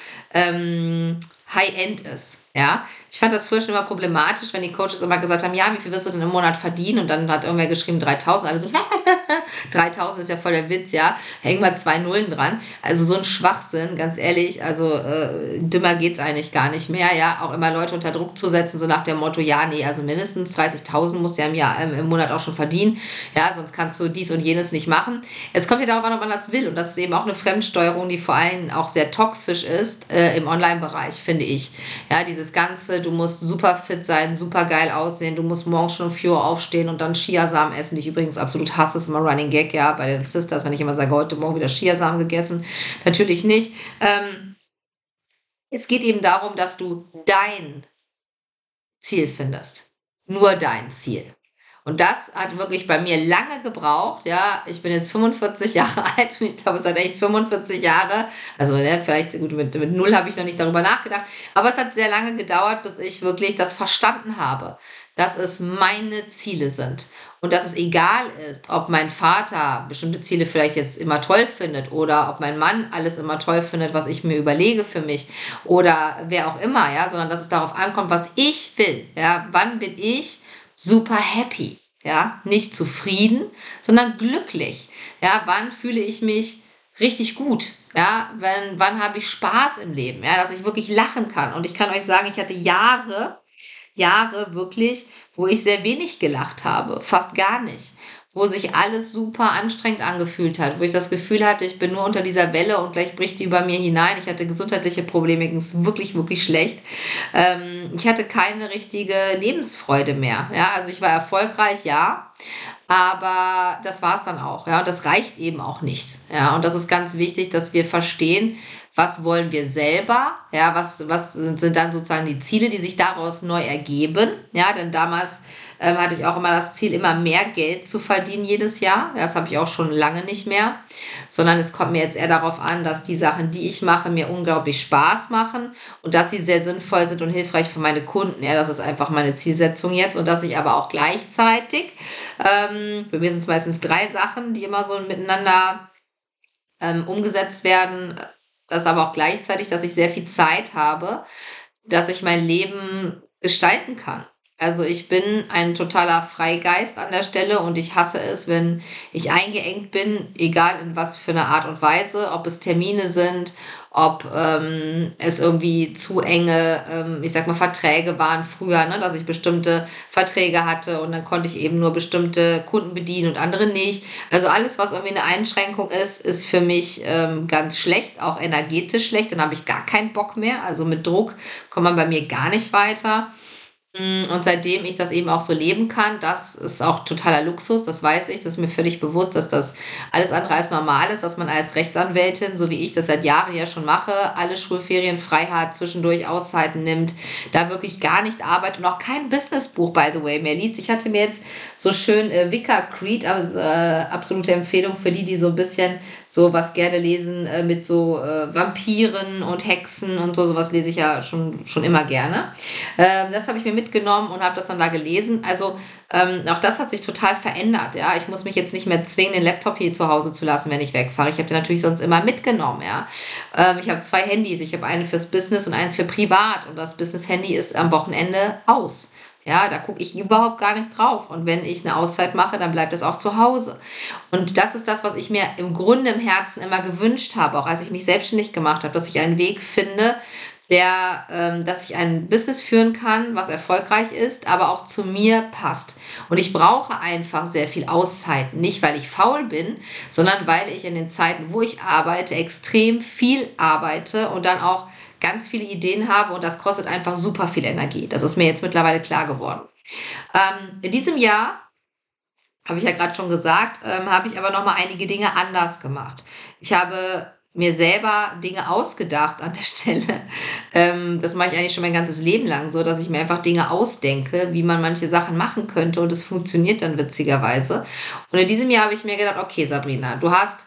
ähm, High-End ist. Ja, ich fand das früher schon immer problematisch, wenn die Coaches immer gesagt haben, ja, wie viel wirst du denn im Monat verdienen? Und dann hat irgendwer geschrieben dreitausend. Alle so, dreitausend ist ja voll der Witz, ja. Hängen wir zwei Nullen dran. Also so ein Schwachsinn, ganz ehrlich. Also äh, dümmer geht's eigentlich gar nicht mehr, ja. Auch immer Leute unter Druck zu setzen, so nach dem Motto, ja, nee, also mindestens dreißigtausend musst du ja im, Jahr, ähm, im Monat auch schon verdienen. Ja, sonst kannst du dies und jenes nicht machen. Es kommt ja darauf an, ob man das will. Und das ist eben auch eine Fremdsteuerung, die vor allem auch sehr toxisch ist äh, im Online-Bereich, finde ich. Ja, diese Das Ganze, du musst super fit sein, super geil aussehen, du musst morgens schon um vier Uhr aufstehen und dann Chiasamen essen, die ich übrigens absolut hasse, ist immer Running Gag, ja, bei den Sisters, wenn ich immer sage, heute Morgen wieder Chiasamen gegessen, natürlich nicht. Ähm, es geht eben darum, dass du dein Ziel findest, nur dein Ziel. Und das hat wirklich bei mir lange gebraucht, ja, ich bin jetzt fünfundvierzig Jahre alt und ich glaube, es hat echt fünfundvierzig Jahre, also ne, vielleicht gut, mit, mit null habe ich noch nicht darüber nachgedacht, aber es hat sehr lange gedauert, bis ich wirklich das verstanden habe, dass es meine Ziele sind und dass es egal ist, ob mein Vater bestimmte Ziele vielleicht jetzt immer toll findet oder ob mein Mann alles immer toll findet, was ich mir überlege für mich oder wer auch immer, ja, sondern dass es darauf ankommt, was ich will, ja, wann bin ich super happy, ja, nicht zufrieden, sondern glücklich, ja, wann fühle ich mich richtig gut, ja, wenn, wann habe ich Spaß im Leben, ja, dass ich wirklich lachen kann und ich kann euch sagen, ich hatte Jahre, Jahre wirklich, wo ich sehr wenig gelacht habe, fast gar nicht, wo sich alles super anstrengend angefühlt hat, wo ich das Gefühl hatte, ich bin nur unter dieser Welle und gleich bricht die über mir hinein. Ich hatte gesundheitliche Probleme, ging es wirklich, wirklich schlecht. Ähm, ich hatte keine richtige Lebensfreude mehr. Ja, also ich war erfolgreich, ja, aber das war es dann auch. Ja, und das reicht eben auch nicht. Ja, und das ist ganz wichtig, dass wir verstehen, was wollen wir selber, ja, was, was sind dann sozusagen die Ziele, die sich daraus neu ergeben, ja, denn damals ähm, hatte ich auch immer das Ziel, immer mehr Geld zu verdienen jedes Jahr, das habe ich auch schon lange nicht mehr, sondern es kommt mir jetzt eher darauf an, dass die Sachen, die ich mache, mir unglaublich Spaß machen und dass sie sehr sinnvoll sind und hilfreich für meine Kunden, ja, das ist einfach meine Zielsetzung jetzt und dass ich aber auch gleichzeitig, ähm, bei mir sind es meistens drei Sachen, die immer so miteinander ähm, umgesetzt werden. Das aber auch gleichzeitig, dass ich sehr viel Zeit habe, dass ich mein Leben gestalten kann. Also ich bin ein totaler Freigeist an der Stelle und ich hasse es, wenn ich eingeengt bin, egal in was für eine Art und Weise, ob es Termine sind, ob ähm, es irgendwie zu enge, ähm, ich sag mal, Verträge waren früher, ne, dass ich bestimmte Verträge hatte und dann konnte ich eben nur bestimmte Kunden bedienen und andere nicht. Also alles, was irgendwie eine Einschränkung ist, ist für mich ähm, ganz schlecht, auch energetisch schlecht. Dann habe ich gar keinen Bock mehr. Also mit Druck kommt man bei mir gar nicht weiter. Und seitdem ich das eben auch so leben kann, das ist auch totaler Luxus, das weiß ich, das ist mir völlig bewusst, dass das alles andere als normal ist, dass man als Rechtsanwältin, so wie ich das seit Jahren ja schon mache, alle Schulferien frei hat, zwischendurch Auszeiten nimmt, da wirklich gar nicht arbeitet und auch kein Businessbuch, by the way, mehr liest. Ich hatte mir jetzt so schön äh, Vicar Creed, also äh, absolute Empfehlung für die, die so ein bisschen so was gerne lesen äh, mit so äh, Vampiren und Hexen und so, sowas lese ich ja schon, schon immer gerne. Ähm, das habe ich mir mitgenommen und habe das dann da gelesen. Also ähm, auch das hat sich total verändert. Ja, ich muss mich jetzt nicht mehr zwingen, den Laptop hier zu Hause zu lassen, wenn ich wegfahre. Ich habe den natürlich sonst immer mitgenommen. Ja, ähm, ich habe zwei Handys. Ich habe einen fürs Business und eins für privat. Und das Business-Handy ist am Wochenende aus. Ja, da gucke ich überhaupt gar nicht drauf. Und wenn ich eine Auszeit mache, dann bleibt es auch zu Hause. Und das ist das, was ich mir im Grunde im Herzen immer gewünscht habe, auch als ich mich selbstständig gemacht habe, dass ich einen Weg finde, der, ähm, dass ich ein Business führen kann, was erfolgreich ist, aber auch zu mir passt. Und ich brauche einfach sehr viel Auszeiten. Nicht, weil ich faul bin, sondern weil ich in den Zeiten, wo ich arbeite, extrem viel arbeite und dann auch ganz viele Ideen habe und das kostet einfach super viel Energie. Das ist mir jetzt mittlerweile klar geworden. Ähm, in diesem Jahr, habe ich ja gerade schon gesagt, ähm, habe ich aber nochmal einige Dinge anders gemacht. Ich habe mir selber Dinge ausgedacht an der Stelle. Ähm, das mache ich eigentlich schon mein ganzes Leben lang so, dass ich mir einfach Dinge ausdenke, wie man manche Sachen machen könnte und es funktioniert dann witzigerweise. Und in diesem Jahr habe ich mir gedacht, okay Sabrina, du hast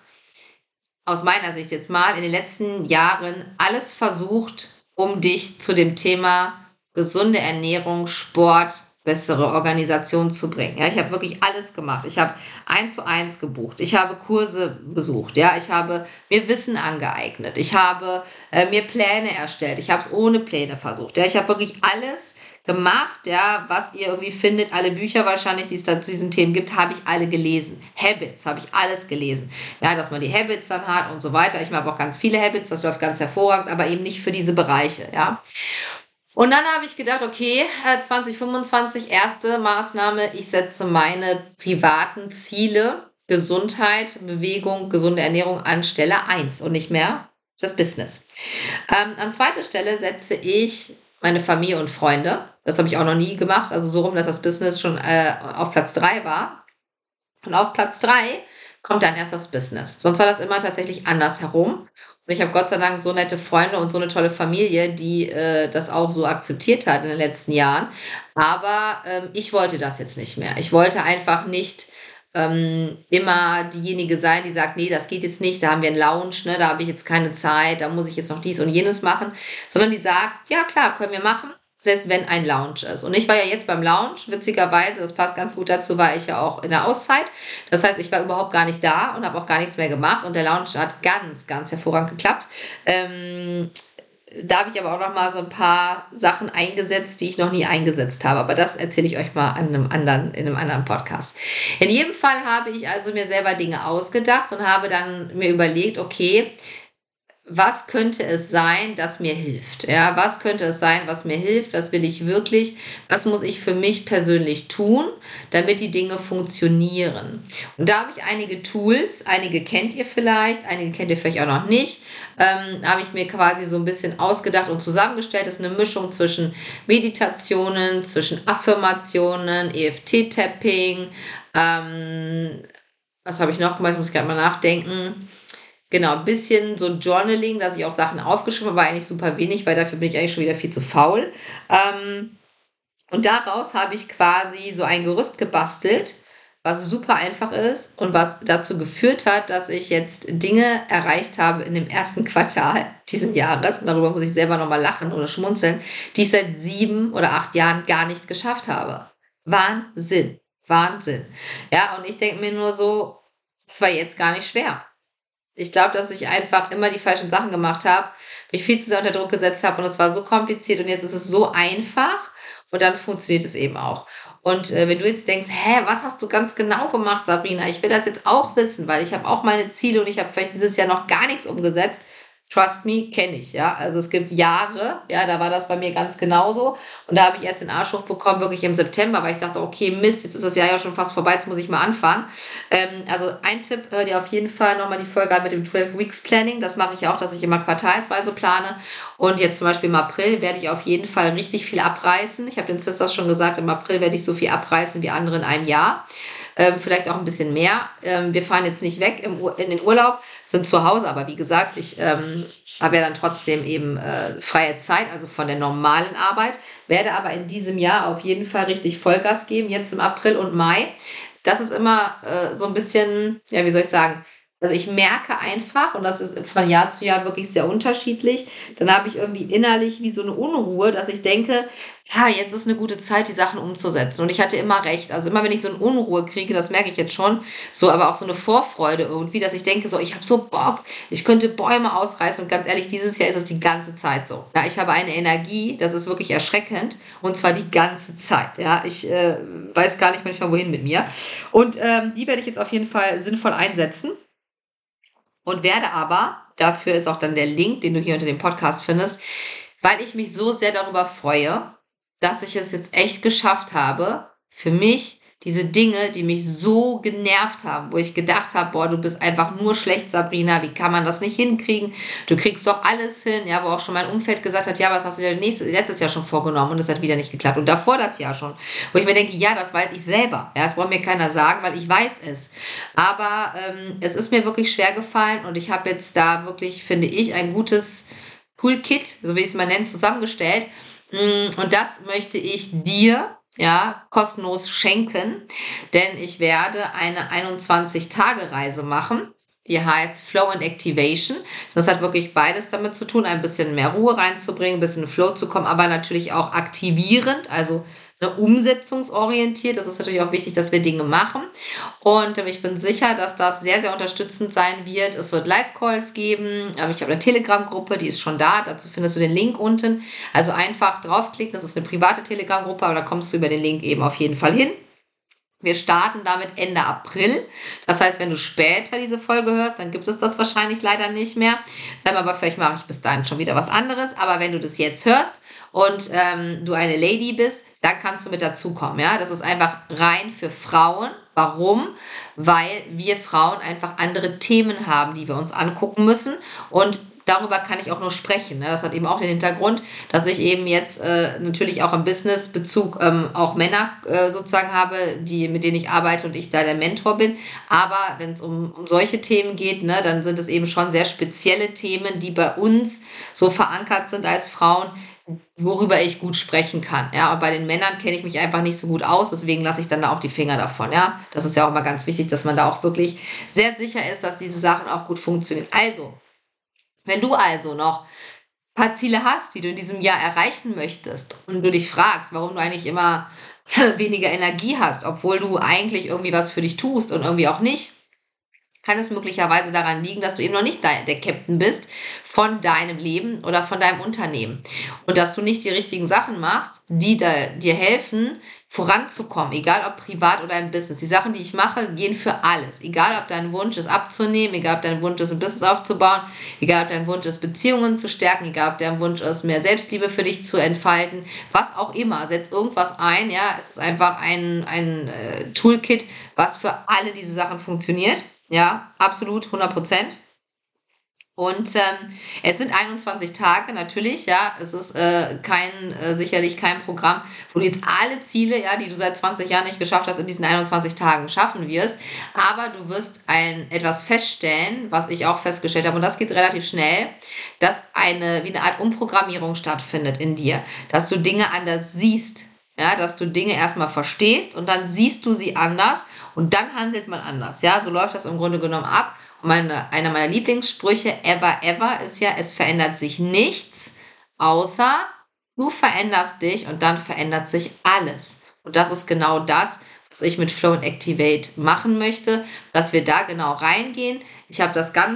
aus meiner Sicht jetzt mal in den letzten Jahren alles versucht, um dich zu dem Thema gesunde Ernährung, Sport, bessere Organisation zu bringen. Ja, ich habe wirklich alles gemacht. Ich habe eins zu eins gebucht. Ich habe Kurse besucht. Ja, ich habe mir Wissen angeeignet. Ich habe äh, mir Pläne erstellt. Ich habe es ohne Pläne versucht. Ja, ich habe wirklich alles gemacht, ja, was ihr irgendwie findet. Alle Bücher wahrscheinlich, die es da zu diesen Themen gibt, habe ich alle gelesen. Habits habe ich alles gelesen. Ja, dass man die Habits dann hat und so weiter. Ich habe auch ganz viele Habits, das läuft ganz hervorragend, aber eben nicht für diese Bereiche, ja. Und dann habe ich gedacht, okay, zwanzig fünfundzwanzig, erste Maßnahme, ich setze meine privaten Ziele, Gesundheit, Bewegung, gesunde Ernährung an Stelle eins und nicht mehr das Business. Ähm, an zweiter Stelle setze ich meine Familie und Freunde. Das habe ich auch noch nie gemacht, also so rum, dass das Business schon äh, auf Platz drei war. Und auf Platz drei kommt dann erst das Business. Sonst war das immer tatsächlich andersherum. Und ich habe Gott sei Dank so nette Freunde und so eine tolle Familie, die äh, das auch so akzeptiert hat in den letzten Jahren. Aber ähm, ich wollte das jetzt nicht mehr. Ich wollte einfach nicht ähm, immer diejenige sein, die sagt, nee, das geht jetzt nicht, da haben wir einen Lounge, ne, da habe ich jetzt keine Zeit, da muss ich jetzt noch dies und jenes machen. Sondern die sagt, ja klar, können wir machen, selbst wenn ein Lounge ist. Und ich war ja jetzt beim Lounge, witzigerweise, das passt ganz gut dazu, war ich ja auch in der Auszeit. Das heißt, ich war überhaupt gar nicht da und habe auch gar nichts mehr gemacht. Und der Lounge hat ganz, ganz hervorragend geklappt. Ähm, da habe ich aber auch noch mal so ein paar Sachen eingesetzt, die ich noch nie eingesetzt habe. Aber das erzähle ich euch mal an einem anderen, in einem anderen Podcast. In jedem Fall habe ich also mir selber Dinge ausgedacht und habe dann mir überlegt, okay, was könnte es sein, das mir hilft? Ja, was könnte es sein, was mir hilft? Was will ich wirklich? Was muss ich für mich persönlich tun, damit die Dinge funktionieren? Und da habe ich einige Tools, einige kennt ihr vielleicht, einige kennt ihr vielleicht auch noch nicht. Ähm, habe ich mir quasi so ein bisschen ausgedacht und zusammengestellt. Das ist eine Mischung zwischen Meditationen, zwischen Affirmationen, E F T-Tapping. Ähm, was habe ich noch gemacht? Muss ich gerade mal nachdenken. Genau, ein bisschen so Journaling, dass ich auch Sachen aufgeschrieben habe, war eigentlich super wenig, weil dafür bin ich eigentlich schon wieder viel zu faul. Ähm, und daraus habe ich quasi so ein Gerüst gebastelt, was super einfach ist und was dazu geführt hat, dass ich jetzt Dinge erreicht habe in dem ersten Quartal diesen Jahres, und darüber muss ich selber nochmal lachen oder schmunzeln, die ich seit sieben oder acht Jahren gar nicht geschafft habe. Wahnsinn, Wahnsinn. Ja, und ich denke mir nur so, es war jetzt gar nicht schwer. Ich glaube, dass ich einfach immer die falschen Sachen gemacht habe, mich viel zu sehr unter Druck gesetzt habe und es war so kompliziert und jetzt ist es so einfach und dann funktioniert es eben auch. Und äh, wenn du jetzt denkst, hä, was hast du ganz genau gemacht, Sabrina? Ich will das jetzt auch wissen, weil ich habe auch meine Ziele und ich habe vielleicht dieses Jahr noch gar nichts umgesetzt. Trust me, kenne ich, ja. Also es gibt Jahre, ja, da war das bei mir ganz genauso. Und da habe ich erst den Arsch hochbekommen, wirklich im September, weil ich dachte, okay, Mist, jetzt ist das Jahr ja schon fast vorbei, jetzt muss ich mal anfangen. Ähm, also ein Tipp, hör dir auf jeden Fall nochmal die Folge an mit dem zwölf Weeks Planning. Das mache ich auch, dass ich immer quartalsweise plane. Und jetzt zum Beispiel im April werde ich auf jeden Fall richtig viel abreißen. Ich habe den Sisters schon gesagt, im April werde ich so viel abreißen wie andere in einem Jahr. Ähm, vielleicht auch ein bisschen mehr. Ähm, wir fahren jetzt nicht weg im Ur- in den Urlaub, sind zu Hause, aber wie gesagt, ich ähm, habe ja dann trotzdem eben äh, freie Zeit, also von der normalen Arbeit, werde aber in diesem Jahr auf jeden Fall richtig Vollgas geben, jetzt im April und Mai. Das ist immer äh, so ein bisschen, ja, wie soll ich sagen, also ich merke einfach, und das ist von Jahr zu Jahr wirklich sehr unterschiedlich, dann habe ich irgendwie innerlich wie so eine Unruhe, dass ich denke, ja, jetzt ist eine gute Zeit, die Sachen umzusetzen. Und ich hatte immer recht. Also immer, wenn ich so eine Unruhe kriege, das merke ich jetzt schon, so aber auch so eine Vorfreude irgendwie, dass ich denke, so, ich habe so Bock, ich könnte Bäume ausreißen. Und ganz ehrlich, dieses Jahr ist es die ganze Zeit so. Ja, ich habe eine Energie, das ist wirklich erschreckend. Und zwar die ganze Zeit. Ja, ich äh, weiß gar nicht manchmal, wohin mit mir. Und ähm, die werde ich jetzt auf jeden Fall sinnvoll einsetzen. Und werde aber, dafür ist auch dann der Link, den du hier unter dem Podcast findest, weil ich mich so sehr darüber freue, dass ich es jetzt echt geschafft habe, für mich diese Dinge, die mich so genervt haben, wo ich gedacht habe, boah, du bist einfach nur schlecht, Sabrina, wie kann man das nicht hinkriegen? Du kriegst doch alles hin, ja, wo auch schon mein Umfeld gesagt hat, ja, was hast du dir nächstes, letztes Jahr schon vorgenommen und es hat wieder nicht geklappt und davor das Jahr schon, wo ich mir denke, ja, das weiß ich selber, ja, das braucht mir keiner sagen, weil ich weiß es, aber ähm, es ist mir wirklich schwer gefallen und ich habe jetzt da wirklich, finde ich, ein gutes Toolkit, so wie ich es mal nenne, zusammengestellt und das möchte ich dir ja, kostenlos schenken, denn ich werde eine einundzwanzig-Tage-Reise machen. Die heißt Flow and Activation. Das hat wirklich beides damit zu tun, ein bisschen mehr Ruhe reinzubringen, ein bisschen in Flow zu kommen, aber natürlich auch aktivierend, also ne, umsetzungsorientiert. Das ist natürlich auch wichtig, dass wir Dinge machen. Und ähm, ich bin sicher, dass das sehr, sehr unterstützend sein wird. Es wird Live-Calls geben. Ähm, ich habe eine Telegram-Gruppe, die ist schon da. Dazu findest du den Link unten. Also einfach draufklicken. Das ist eine private Telegram-Gruppe, aber da kommst du über den Link eben auf jeden Fall hin. Wir starten damit Ende April. Das heißt, wenn du später diese Folge hörst, dann gibt es das wahrscheinlich leider nicht mehr. Ähm, aber vielleicht mache ich bis dahin schon wieder was anderes. Aber wenn du das jetzt hörst und ähm, du eine Lady bist, dann kannst du mit dazukommen. Ja? Das ist einfach rein für Frauen. Warum? Weil wir Frauen einfach andere Themen haben, die wir uns angucken müssen. Und darüber kann ich auch nur sprechen. Ne? Das hat eben auch den Hintergrund, dass ich eben jetzt äh, natürlich auch im Business-Bezug ähm, auch Männer äh, sozusagen habe, die, mit denen ich arbeite und ich da der Mentor bin. Aber wenn es um, um solche Themen geht, ne, dann sind es eben schon sehr spezielle Themen, die bei uns so verankert sind als Frauen, worüber ich gut sprechen kann. Ja, und bei den Männern kenne ich mich einfach nicht so gut aus, deswegen lasse ich dann da auch die Finger davon. Ja, das ist ja auch immer ganz wichtig, dass man da auch wirklich sehr sicher ist, dass diese Sachen auch gut funktionieren. Also, wenn du also noch ein paar Ziele hast, die du in diesem Jahr erreichen möchtest und du dich fragst, warum du eigentlich immer weniger Energie hast, obwohl du eigentlich irgendwie was für dich tust und irgendwie auch nicht, kann es möglicherweise daran liegen, dass du eben noch nicht der Captain bist von deinem Leben oder von deinem Unternehmen. Und dass du nicht die richtigen Sachen machst, die dir helfen, voranzukommen, egal ob privat oder im Business. Die Sachen, die ich mache, gehen für alles. Egal, ob dein Wunsch ist, abzunehmen, egal, ob dein Wunsch ist, ein Business aufzubauen, egal, ob dein Wunsch ist, Beziehungen zu stärken, egal, ob dein Wunsch ist, mehr Selbstliebe für dich zu entfalten, was auch immer. Setz irgendwas ein, ja. Es ist einfach ein, ein äh, Toolkit, was für alle diese Sachen funktioniert. Ja, absolut, hundert Prozent. Und ähm, es sind einundzwanzig Tage, natürlich, ja, es ist äh, kein, äh, sicherlich kein Programm, wo du jetzt alle Ziele, ja, die du seit zwanzig Jahren nicht geschafft hast, in diesen einundzwanzig Tagen schaffen wirst, aber du wirst ein, etwas feststellen, was ich auch festgestellt habe, und das geht relativ schnell, dass eine, wie eine Art Umprogrammierung stattfindet in dir, dass du Dinge anders siehst, ja, dass du Dinge erstmal verstehst und dann siehst du sie anders und dann handelt man anders, ja, so läuft das im Grunde genommen ab. Meine, einer meiner Lieblingssprüche ever, ever ist ja, es verändert sich nichts, außer du veränderst dich und dann verändert sich alles. Und das ist genau das, was ich mit Flow and Activate machen möchte, dass wir da genau reingehen. Ich habe das ganz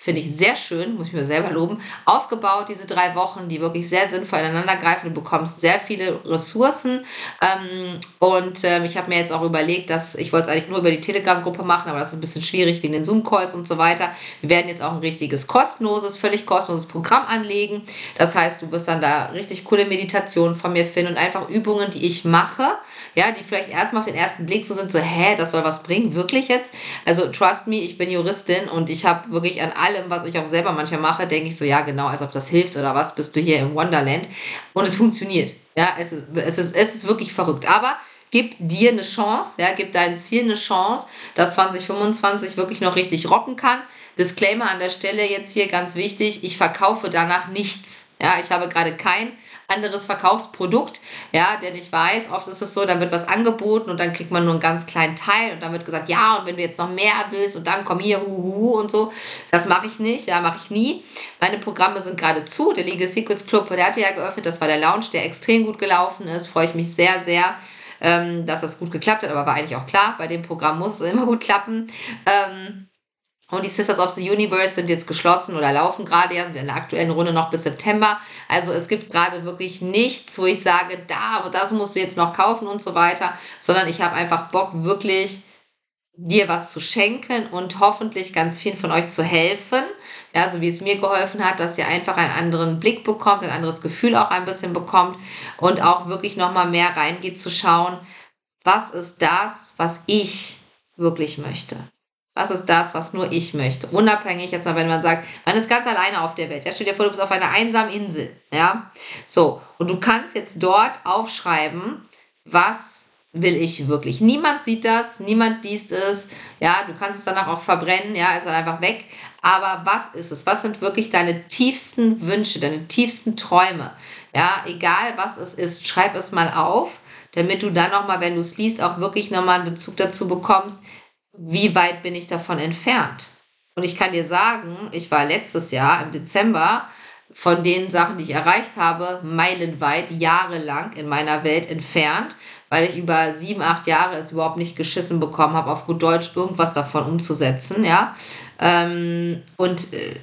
finde ich sehr schön, muss ich mir selber loben, aufgebaut, diese drei Wochen, die wirklich sehr sinnvoll ineinander greifen. Du bekommst sehr viele Ressourcen ähm, und ähm, ich habe mir jetzt auch überlegt, dass ich wollte es eigentlich nur über die Telegram-Gruppe machen, aber das ist ein bisschen schwierig wegen den Zoom-Calls und so weiter. Wir werden jetzt auch ein richtiges kostenloses, völlig kostenloses Programm anlegen. Das heißt, du wirst dann da richtig coole Meditationen von mir finden und einfach Übungen, die ich mache, ja, die vielleicht erstmal auf den ersten Blick so sind, so, hä, das soll was bringen, wirklich jetzt? Also trust me, ich bin Juristin und ich habe wirklich an allem, was ich auch selber manchmal mache, denke ich so, ja genau, als ob das hilft oder was, bist du hier im Wonderland. Und es funktioniert, ja, es ist, es ist, es ist wirklich verrückt, aber gib dir eine Chance, ja, gib deinem Ziel eine Chance, dass zwanzig fünfundzwanzig wirklich noch richtig rocken kann. Disclaimer an der Stelle jetzt hier ganz wichtig, ich verkaufe danach nichts, ja, ich habe gerade kein anderes Verkaufsprodukt, ja, denn ich weiß, oft ist es so, dann wird was angeboten und dann kriegt man nur einen ganz kleinen Teil und dann wird gesagt, ja, und wenn du jetzt noch mehr willst und dann komm hier, hu, hu, hu und so, das mache ich nicht, ja, mache ich nie. Meine Programme sind gerade zu, der Legal Secrets Club, der hatte ja geöffnet, das war der Lounge, der extrem gut gelaufen ist, freue ich mich sehr, sehr, ähm, dass das gut geklappt hat, aber war eigentlich auch klar, bei dem Programm muss es immer gut klappen, ähm, und die Sisters of the Universe sind jetzt geschlossen oder laufen gerade, ja, sind in der aktuellen Runde noch bis September. Also es gibt gerade wirklich nichts, wo ich sage, da, das musst du jetzt noch kaufen und so weiter, sondern ich habe einfach Bock, wirklich dir was zu schenken und hoffentlich ganz vielen von euch zu helfen. Ja, so wie es mir geholfen hat, dass ihr einfach einen anderen Blick bekommt, ein anderes Gefühl auch ein bisschen bekommt und auch wirklich nochmal mehr reingeht zu schauen, was ist das, was ich wirklich möchte. Was ist das, was nur ich möchte? Unabhängig jetzt, wenn man sagt, man ist ganz alleine auf der Welt. Ja, stell dir vor, du bist auf einer einsamen Insel. Ja, so. Und du kannst jetzt dort aufschreiben, was will ich wirklich. Niemand sieht das, niemand liest es. Ja, du kannst es danach auch verbrennen. Ja, ist dann einfach weg. Aber was ist es? Was sind wirklich deine tiefsten Wünsche, deine tiefsten Träume? Ja, egal was es ist, schreib es mal auf, damit du dann nochmal, wenn du es liest, auch wirklich nochmal einen Bezug dazu bekommst, wie weit bin ich davon entfernt? Und ich kann dir sagen, ich war letztes Jahr im Dezember von den Sachen, die ich erreicht habe, meilenweit, jahrelang in meiner Welt entfernt, weil ich über sieben, acht Jahre es überhaupt nicht geschissen bekommen habe, auf gut Deutsch irgendwas davon umzusetzen, ja. Ähm, und äh,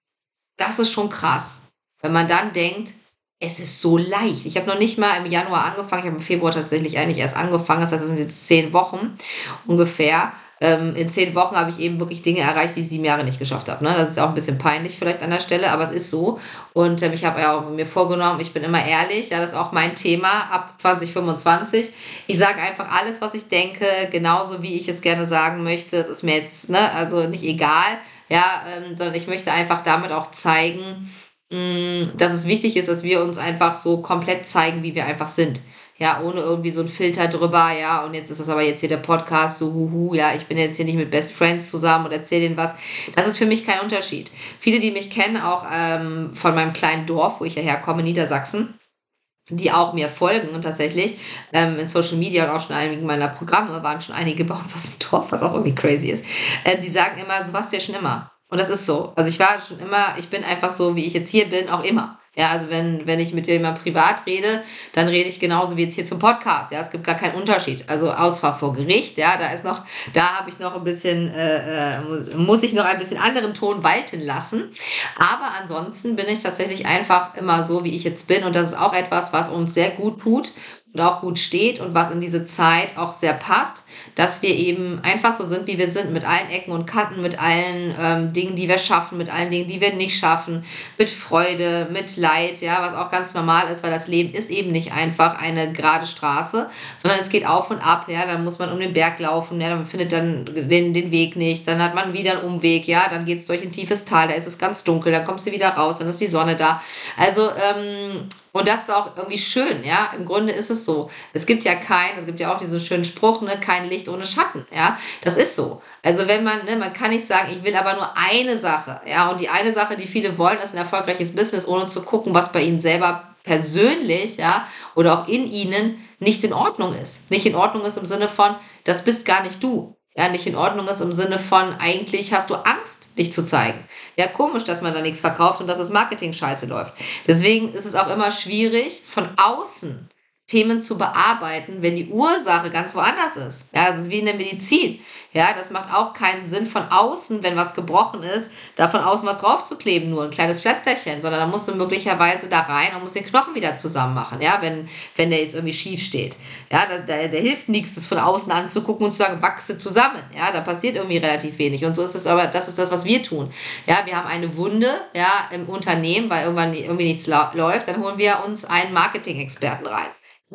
das ist schon krass, wenn man dann denkt, es ist so leicht. Ich habe noch nicht mal im Januar angefangen, ich habe im Februar tatsächlich eigentlich erst angefangen, das heißt, es sind jetzt zehn Wochen ungefähr. Ähm, in zehn Wochen habe ich eben wirklich Dinge erreicht, die ich sieben Jahre nicht geschafft habe. Ne? Das ist auch ein bisschen peinlich vielleicht an der Stelle, aber es ist so. Und ähm, ich habe ja auch mir vorgenommen, ich bin immer ehrlich, ja, das ist auch mein Thema ab zwanzig fünfundzwanzig. Ich sage einfach alles, was ich denke, genauso wie ich es gerne sagen möchte. Es ist mir jetzt, ne, also nicht egal, ja, ähm, sondern ich möchte einfach damit auch zeigen, mh, dass es wichtig ist, dass wir uns einfach so komplett zeigen, wie wir einfach sind. Ja, ohne irgendwie so einen Filter drüber, ja, und jetzt ist das aber jetzt hier der Podcast, so huhu, ja, ich bin jetzt hier nicht mit Best Friends zusammen und erzähle denen was. Das ist für mich kein Unterschied. Viele, die mich kennen, auch ähm, von meinem kleinen Dorf, wo ich ja herkomme, Niedersachsen, die auch mir folgen tatsächlich ähm, in Social Media und auch schon einigen meiner Programme, waren schon einige bei uns aus dem Dorf, was auch irgendwie crazy ist, äh, die sagen immer, so warst du ja schon immer. Und das ist so. Also ich war schon immer, ich bin einfach so, wie ich jetzt hier bin, auch immer. Ja, also wenn, wenn ich mit jemandem privat rede, dann rede ich genauso wie jetzt hier zum Podcast. Ja, es gibt gar keinen Unterschied. Also Ausfahrt vor Gericht, ja, da ist noch, da habe ich noch ein bisschen, äh, muss ich noch ein bisschen anderen Ton walten lassen. Aber ansonsten bin ich tatsächlich einfach immer so, wie ich jetzt bin. Und das ist auch etwas, was uns sehr gut tut und auch gut steht und was in diese Zeit auch sehr passt, dass wir eben einfach so sind, wie wir sind, mit allen Ecken und Kanten, mit allen ähm, Dingen, die wir schaffen, mit allen Dingen, die wir nicht schaffen, mit Freude, mit Leid, ja, was auch ganz normal ist, weil das Leben ist eben nicht einfach eine gerade Straße, sondern es geht auf und ab, ja, dann muss man um den Berg laufen, ja, dann findet dann den, den Weg nicht, dann hat man wieder einen Umweg, ja, dann geht es durch ein tiefes Tal, da ist es ganz dunkel, dann kommst du wieder raus, dann ist die Sonne da, also, ähm, und das ist auch irgendwie schön, ja, im Grunde ist es so, es gibt ja kein, es gibt ja auch diesen schönen Spruch, ne, kein Licht ohne Schatten, ja, das ist so. Also wenn man, ne, man kann nicht sagen, ich will aber nur eine Sache, ja, und die eine Sache, die viele wollen, ist ein erfolgreiches Business, ohne zu gucken, was bei ihnen selber persönlich, ja, oder auch in ihnen nicht in Ordnung ist. Nicht in Ordnung ist im Sinne von, das bist gar nicht du. Ja, nicht in Ordnung ist im Sinne von, eigentlich hast du Angst, dich zu zeigen. Ja, komisch, dass man da nichts verkauft und dass das Marketing scheiße läuft. Deswegen ist es auch immer schwierig, von außen Themen zu bearbeiten, wenn die Ursache ganz woanders ist. Ja, das ist wie in der Medizin. Ja, das macht auch keinen Sinn von außen, wenn was gebrochen ist, da von außen was draufzukleben, nur ein kleines Pflasterchen, sondern da musst du möglicherweise da rein und musst den Knochen wieder zusammen machen, ja, wenn, wenn der jetzt irgendwie schief steht. Ja, da, da, da hilft nichts, das von außen anzugucken und zu sagen, wachse zusammen. Ja, da passiert irgendwie relativ wenig. Und so ist es aber, das ist das, was wir tun. Ja, wir haben eine Wunde, ja, im Unternehmen, weil irgendwann irgendwie nichts lau- läuft, dann holen wir uns einen Marketing-Experten rein.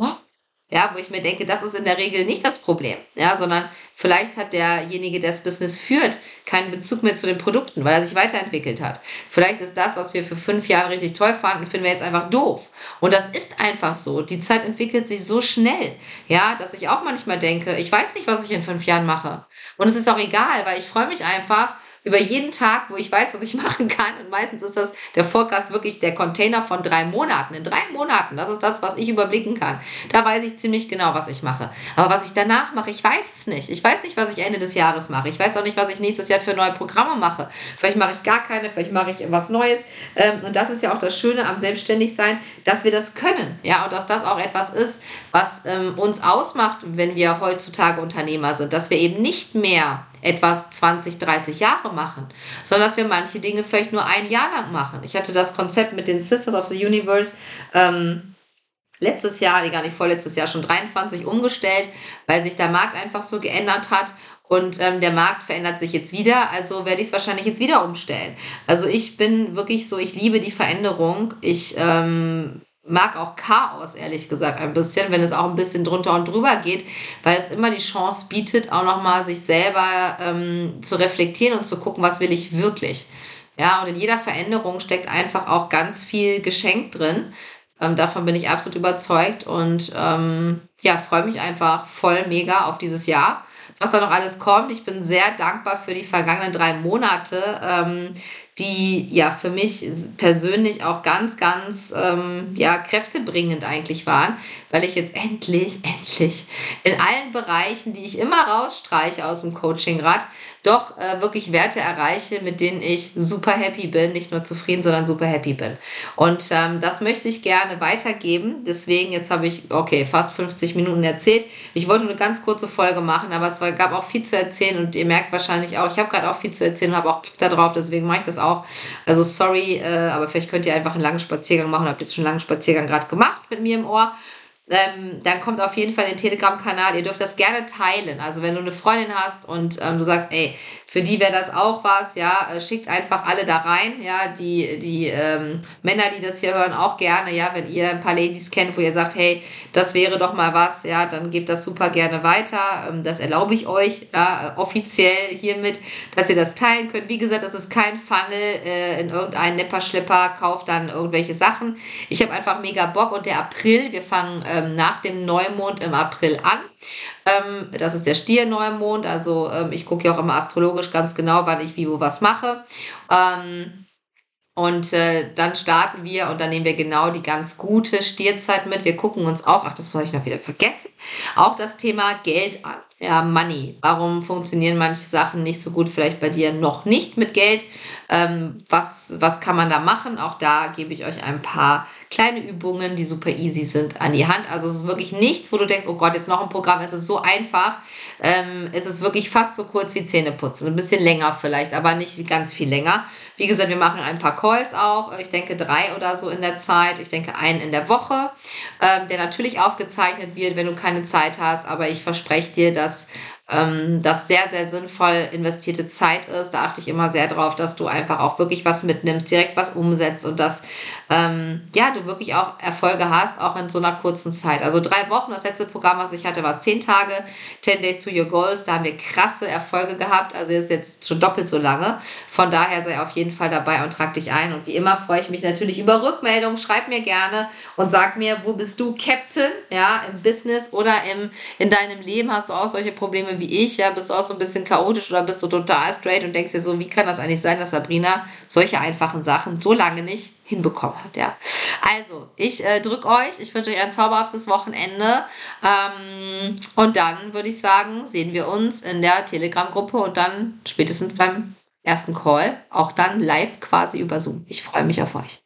Ja, wo ich mir denke, das ist in der Regel nicht das Problem, ja, sondern vielleicht hat derjenige, der das Business führt, keinen Bezug mehr zu den Produkten, weil er sich weiterentwickelt hat. Vielleicht ist das, was wir für fünf Jahre richtig toll fanden, finden wir jetzt einfach doof. Und das ist einfach so. Die Zeit entwickelt sich so schnell, ja, dass ich auch manchmal denke, ich weiß nicht, was ich in fünf Jahren mache. Und es ist auch egal, weil ich freue mich einfach über jeden Tag, wo ich weiß, was ich machen kann. Und meistens ist das der Forecast wirklich der Container von drei Monaten. In drei Monaten, das ist das, was ich überblicken kann. Da weiß ich ziemlich genau, was ich mache. Aber was ich danach mache, ich weiß es nicht. Ich weiß nicht, was ich Ende des Jahres mache. Ich weiß auch nicht, was ich nächstes Jahr für neue Programme mache. Vielleicht mache ich gar keine, vielleicht mache ich was Neues. Und das ist ja auch das Schöne am Selbstständigsein, dass wir das können. Ja, und dass das auch etwas ist, was uns ausmacht, wenn wir heutzutage Unternehmer sind. Dass wir eben nicht mehr etwas zwanzig, dreißig Jahre machen, sondern dass wir manche Dinge vielleicht nur ein Jahr lang machen. Ich hatte das Konzept mit den Sisters of the Universe ähm, letztes Jahr, nee, gar nicht vorletztes Jahr, schon dreiundzwanzig umgestellt, weil sich der Markt einfach so geändert hat. Und ähm, der Markt verändert sich jetzt wieder, also werde ich es wahrscheinlich jetzt wieder umstellen. Also ich bin wirklich so, ich liebe die Veränderung. Ich ähm, mag auch Chaos, ehrlich gesagt, ein bisschen, wenn es auch ein bisschen drunter und drüber geht, weil es immer die Chance bietet, auch nochmal sich selber ähm, zu reflektieren und zu gucken, was will ich wirklich. Ja, und in jeder Veränderung steckt einfach auch ganz viel Geschenk drin. Ähm, davon bin ich absolut überzeugt und ähm, ja, freue mich einfach voll mega auf dieses Jahr, was da noch alles kommt. Ich bin sehr dankbar für die vergangenen drei Monate, ähm, die ja für mich persönlich auch ganz, ganz ähm, ja, kräftebringend eigentlich waren, weil ich jetzt endlich, endlich in allen Bereichen, die ich immer rausstreiche aus dem Coachingrad, doch äh, wirklich Werte erreiche, mit denen ich super happy bin, nicht nur zufrieden, sondern super happy bin. Und ähm, das möchte ich gerne weitergeben. Deswegen, jetzt habe ich, okay, fast fünfzig Minuten erzählt. Ich wollte eine ganz kurze Folge machen, aber es war, gab auch viel zu erzählen und ihr merkt wahrscheinlich auch, ich habe gerade auch viel zu erzählen und habe auch Bock da drauf, deswegen mache ich das auch. Also sorry, äh, aber vielleicht könnt ihr einfach einen langen Spaziergang machen. Habt jetzt schon einen langen Spaziergang gerade gemacht mit mir im Ohr. Ähm, dann kommt auf jeden Fall den Telegram-Kanal. Ihr dürft das gerne teilen. Also wenn du eine Freundin hast und ähm, du sagst, ey, für die wäre das auch was, ja, äh, schickt einfach alle da rein, ja, die, die ähm, Männer, die das hier hören, auch gerne, ja, wenn ihr ein paar Ladies kennt, wo ihr sagt, hey, das wäre doch mal was, ja, dann gebt das super gerne weiter. Ähm, das erlaube ich euch, ja, offiziell hiermit, dass ihr das teilen könnt. Wie gesagt, das ist kein Funnel äh, in irgendeinen Nepperschlepper, kauft dann irgendwelche Sachen. Ich habe einfach mega Bock und der April, wir fangen ähm, nach dem Neumond im April an. Ähm, das ist der Stier-Neumond, also ähm, ich gucke ja auch immer astrologisch ganz genau, wann ich wie wo was mache. Ähm, und äh, dann starten wir und dann nehmen wir genau die ganz gute Stierzeit mit. Wir gucken uns auch, ach, das habe ich noch wieder vergessen, auch das Thema Geld an. Ja, Money. Warum funktionieren manche Sachen nicht so gut? Vielleicht bei dir noch nicht mit Geld. Ähm, was, was kann man da machen? Auch da gebe ich euch ein paar kleine Übungen, die super easy sind, an die Hand. Also es ist wirklich nichts, wo du denkst, oh Gott, jetzt noch ein Programm, es ist so einfach. Ähm, es ist wirklich fast so kurz wie Zähneputzen. Ein bisschen länger vielleicht, aber nicht ganz viel länger. Wie gesagt, wir machen ein paar Calls auch. Ich denke drei oder so in der Zeit. Ich denke einen in der Woche, ähm, der natürlich aufgezeichnet wird, wenn du keine Zeit hast. Aber ich verspreche dir, dass ähm, das sehr, sehr sinnvoll investierte Zeit ist. Da achte ich immer sehr drauf, dass du einfach auch wirklich was mitnimmst, direkt was umsetzt und dass ähm, ja, du wirklich auch Erfolge hast, auch in so einer kurzen Zeit. Also drei Wochen, das letzte Programm, was ich hatte, war zehn Tage, ten Days to Your Goals. Da haben wir krasse Erfolge gehabt. Also ist jetzt schon doppelt so lange. Von daher sei auf jeden Fall dabei und trag dich ein. Und wie immer freue ich mich natürlich über Rückmeldungen. Schreib mir gerne und sag mir, wo bist du Captain, ja, im Business oder im, in deinem Leben? Hast du auch solche Probleme wie ich? Ja, bist du auch so ein bisschen chaotisch oder bist du total straight und denkst dir so, wie kann das eigentlich sein, dass Sabrina solche einfachen Sachen so lange nicht hinbekommen hat, ja. Also, ich äh, drücke euch, ich wünsche euch ein zauberhaftes Wochenende ähm, und dann würde ich sagen, sehen wir uns in der Telegram-Gruppe und dann spätestens beim ersten Call, auch dann live quasi über Zoom. Ich freue mich auf euch.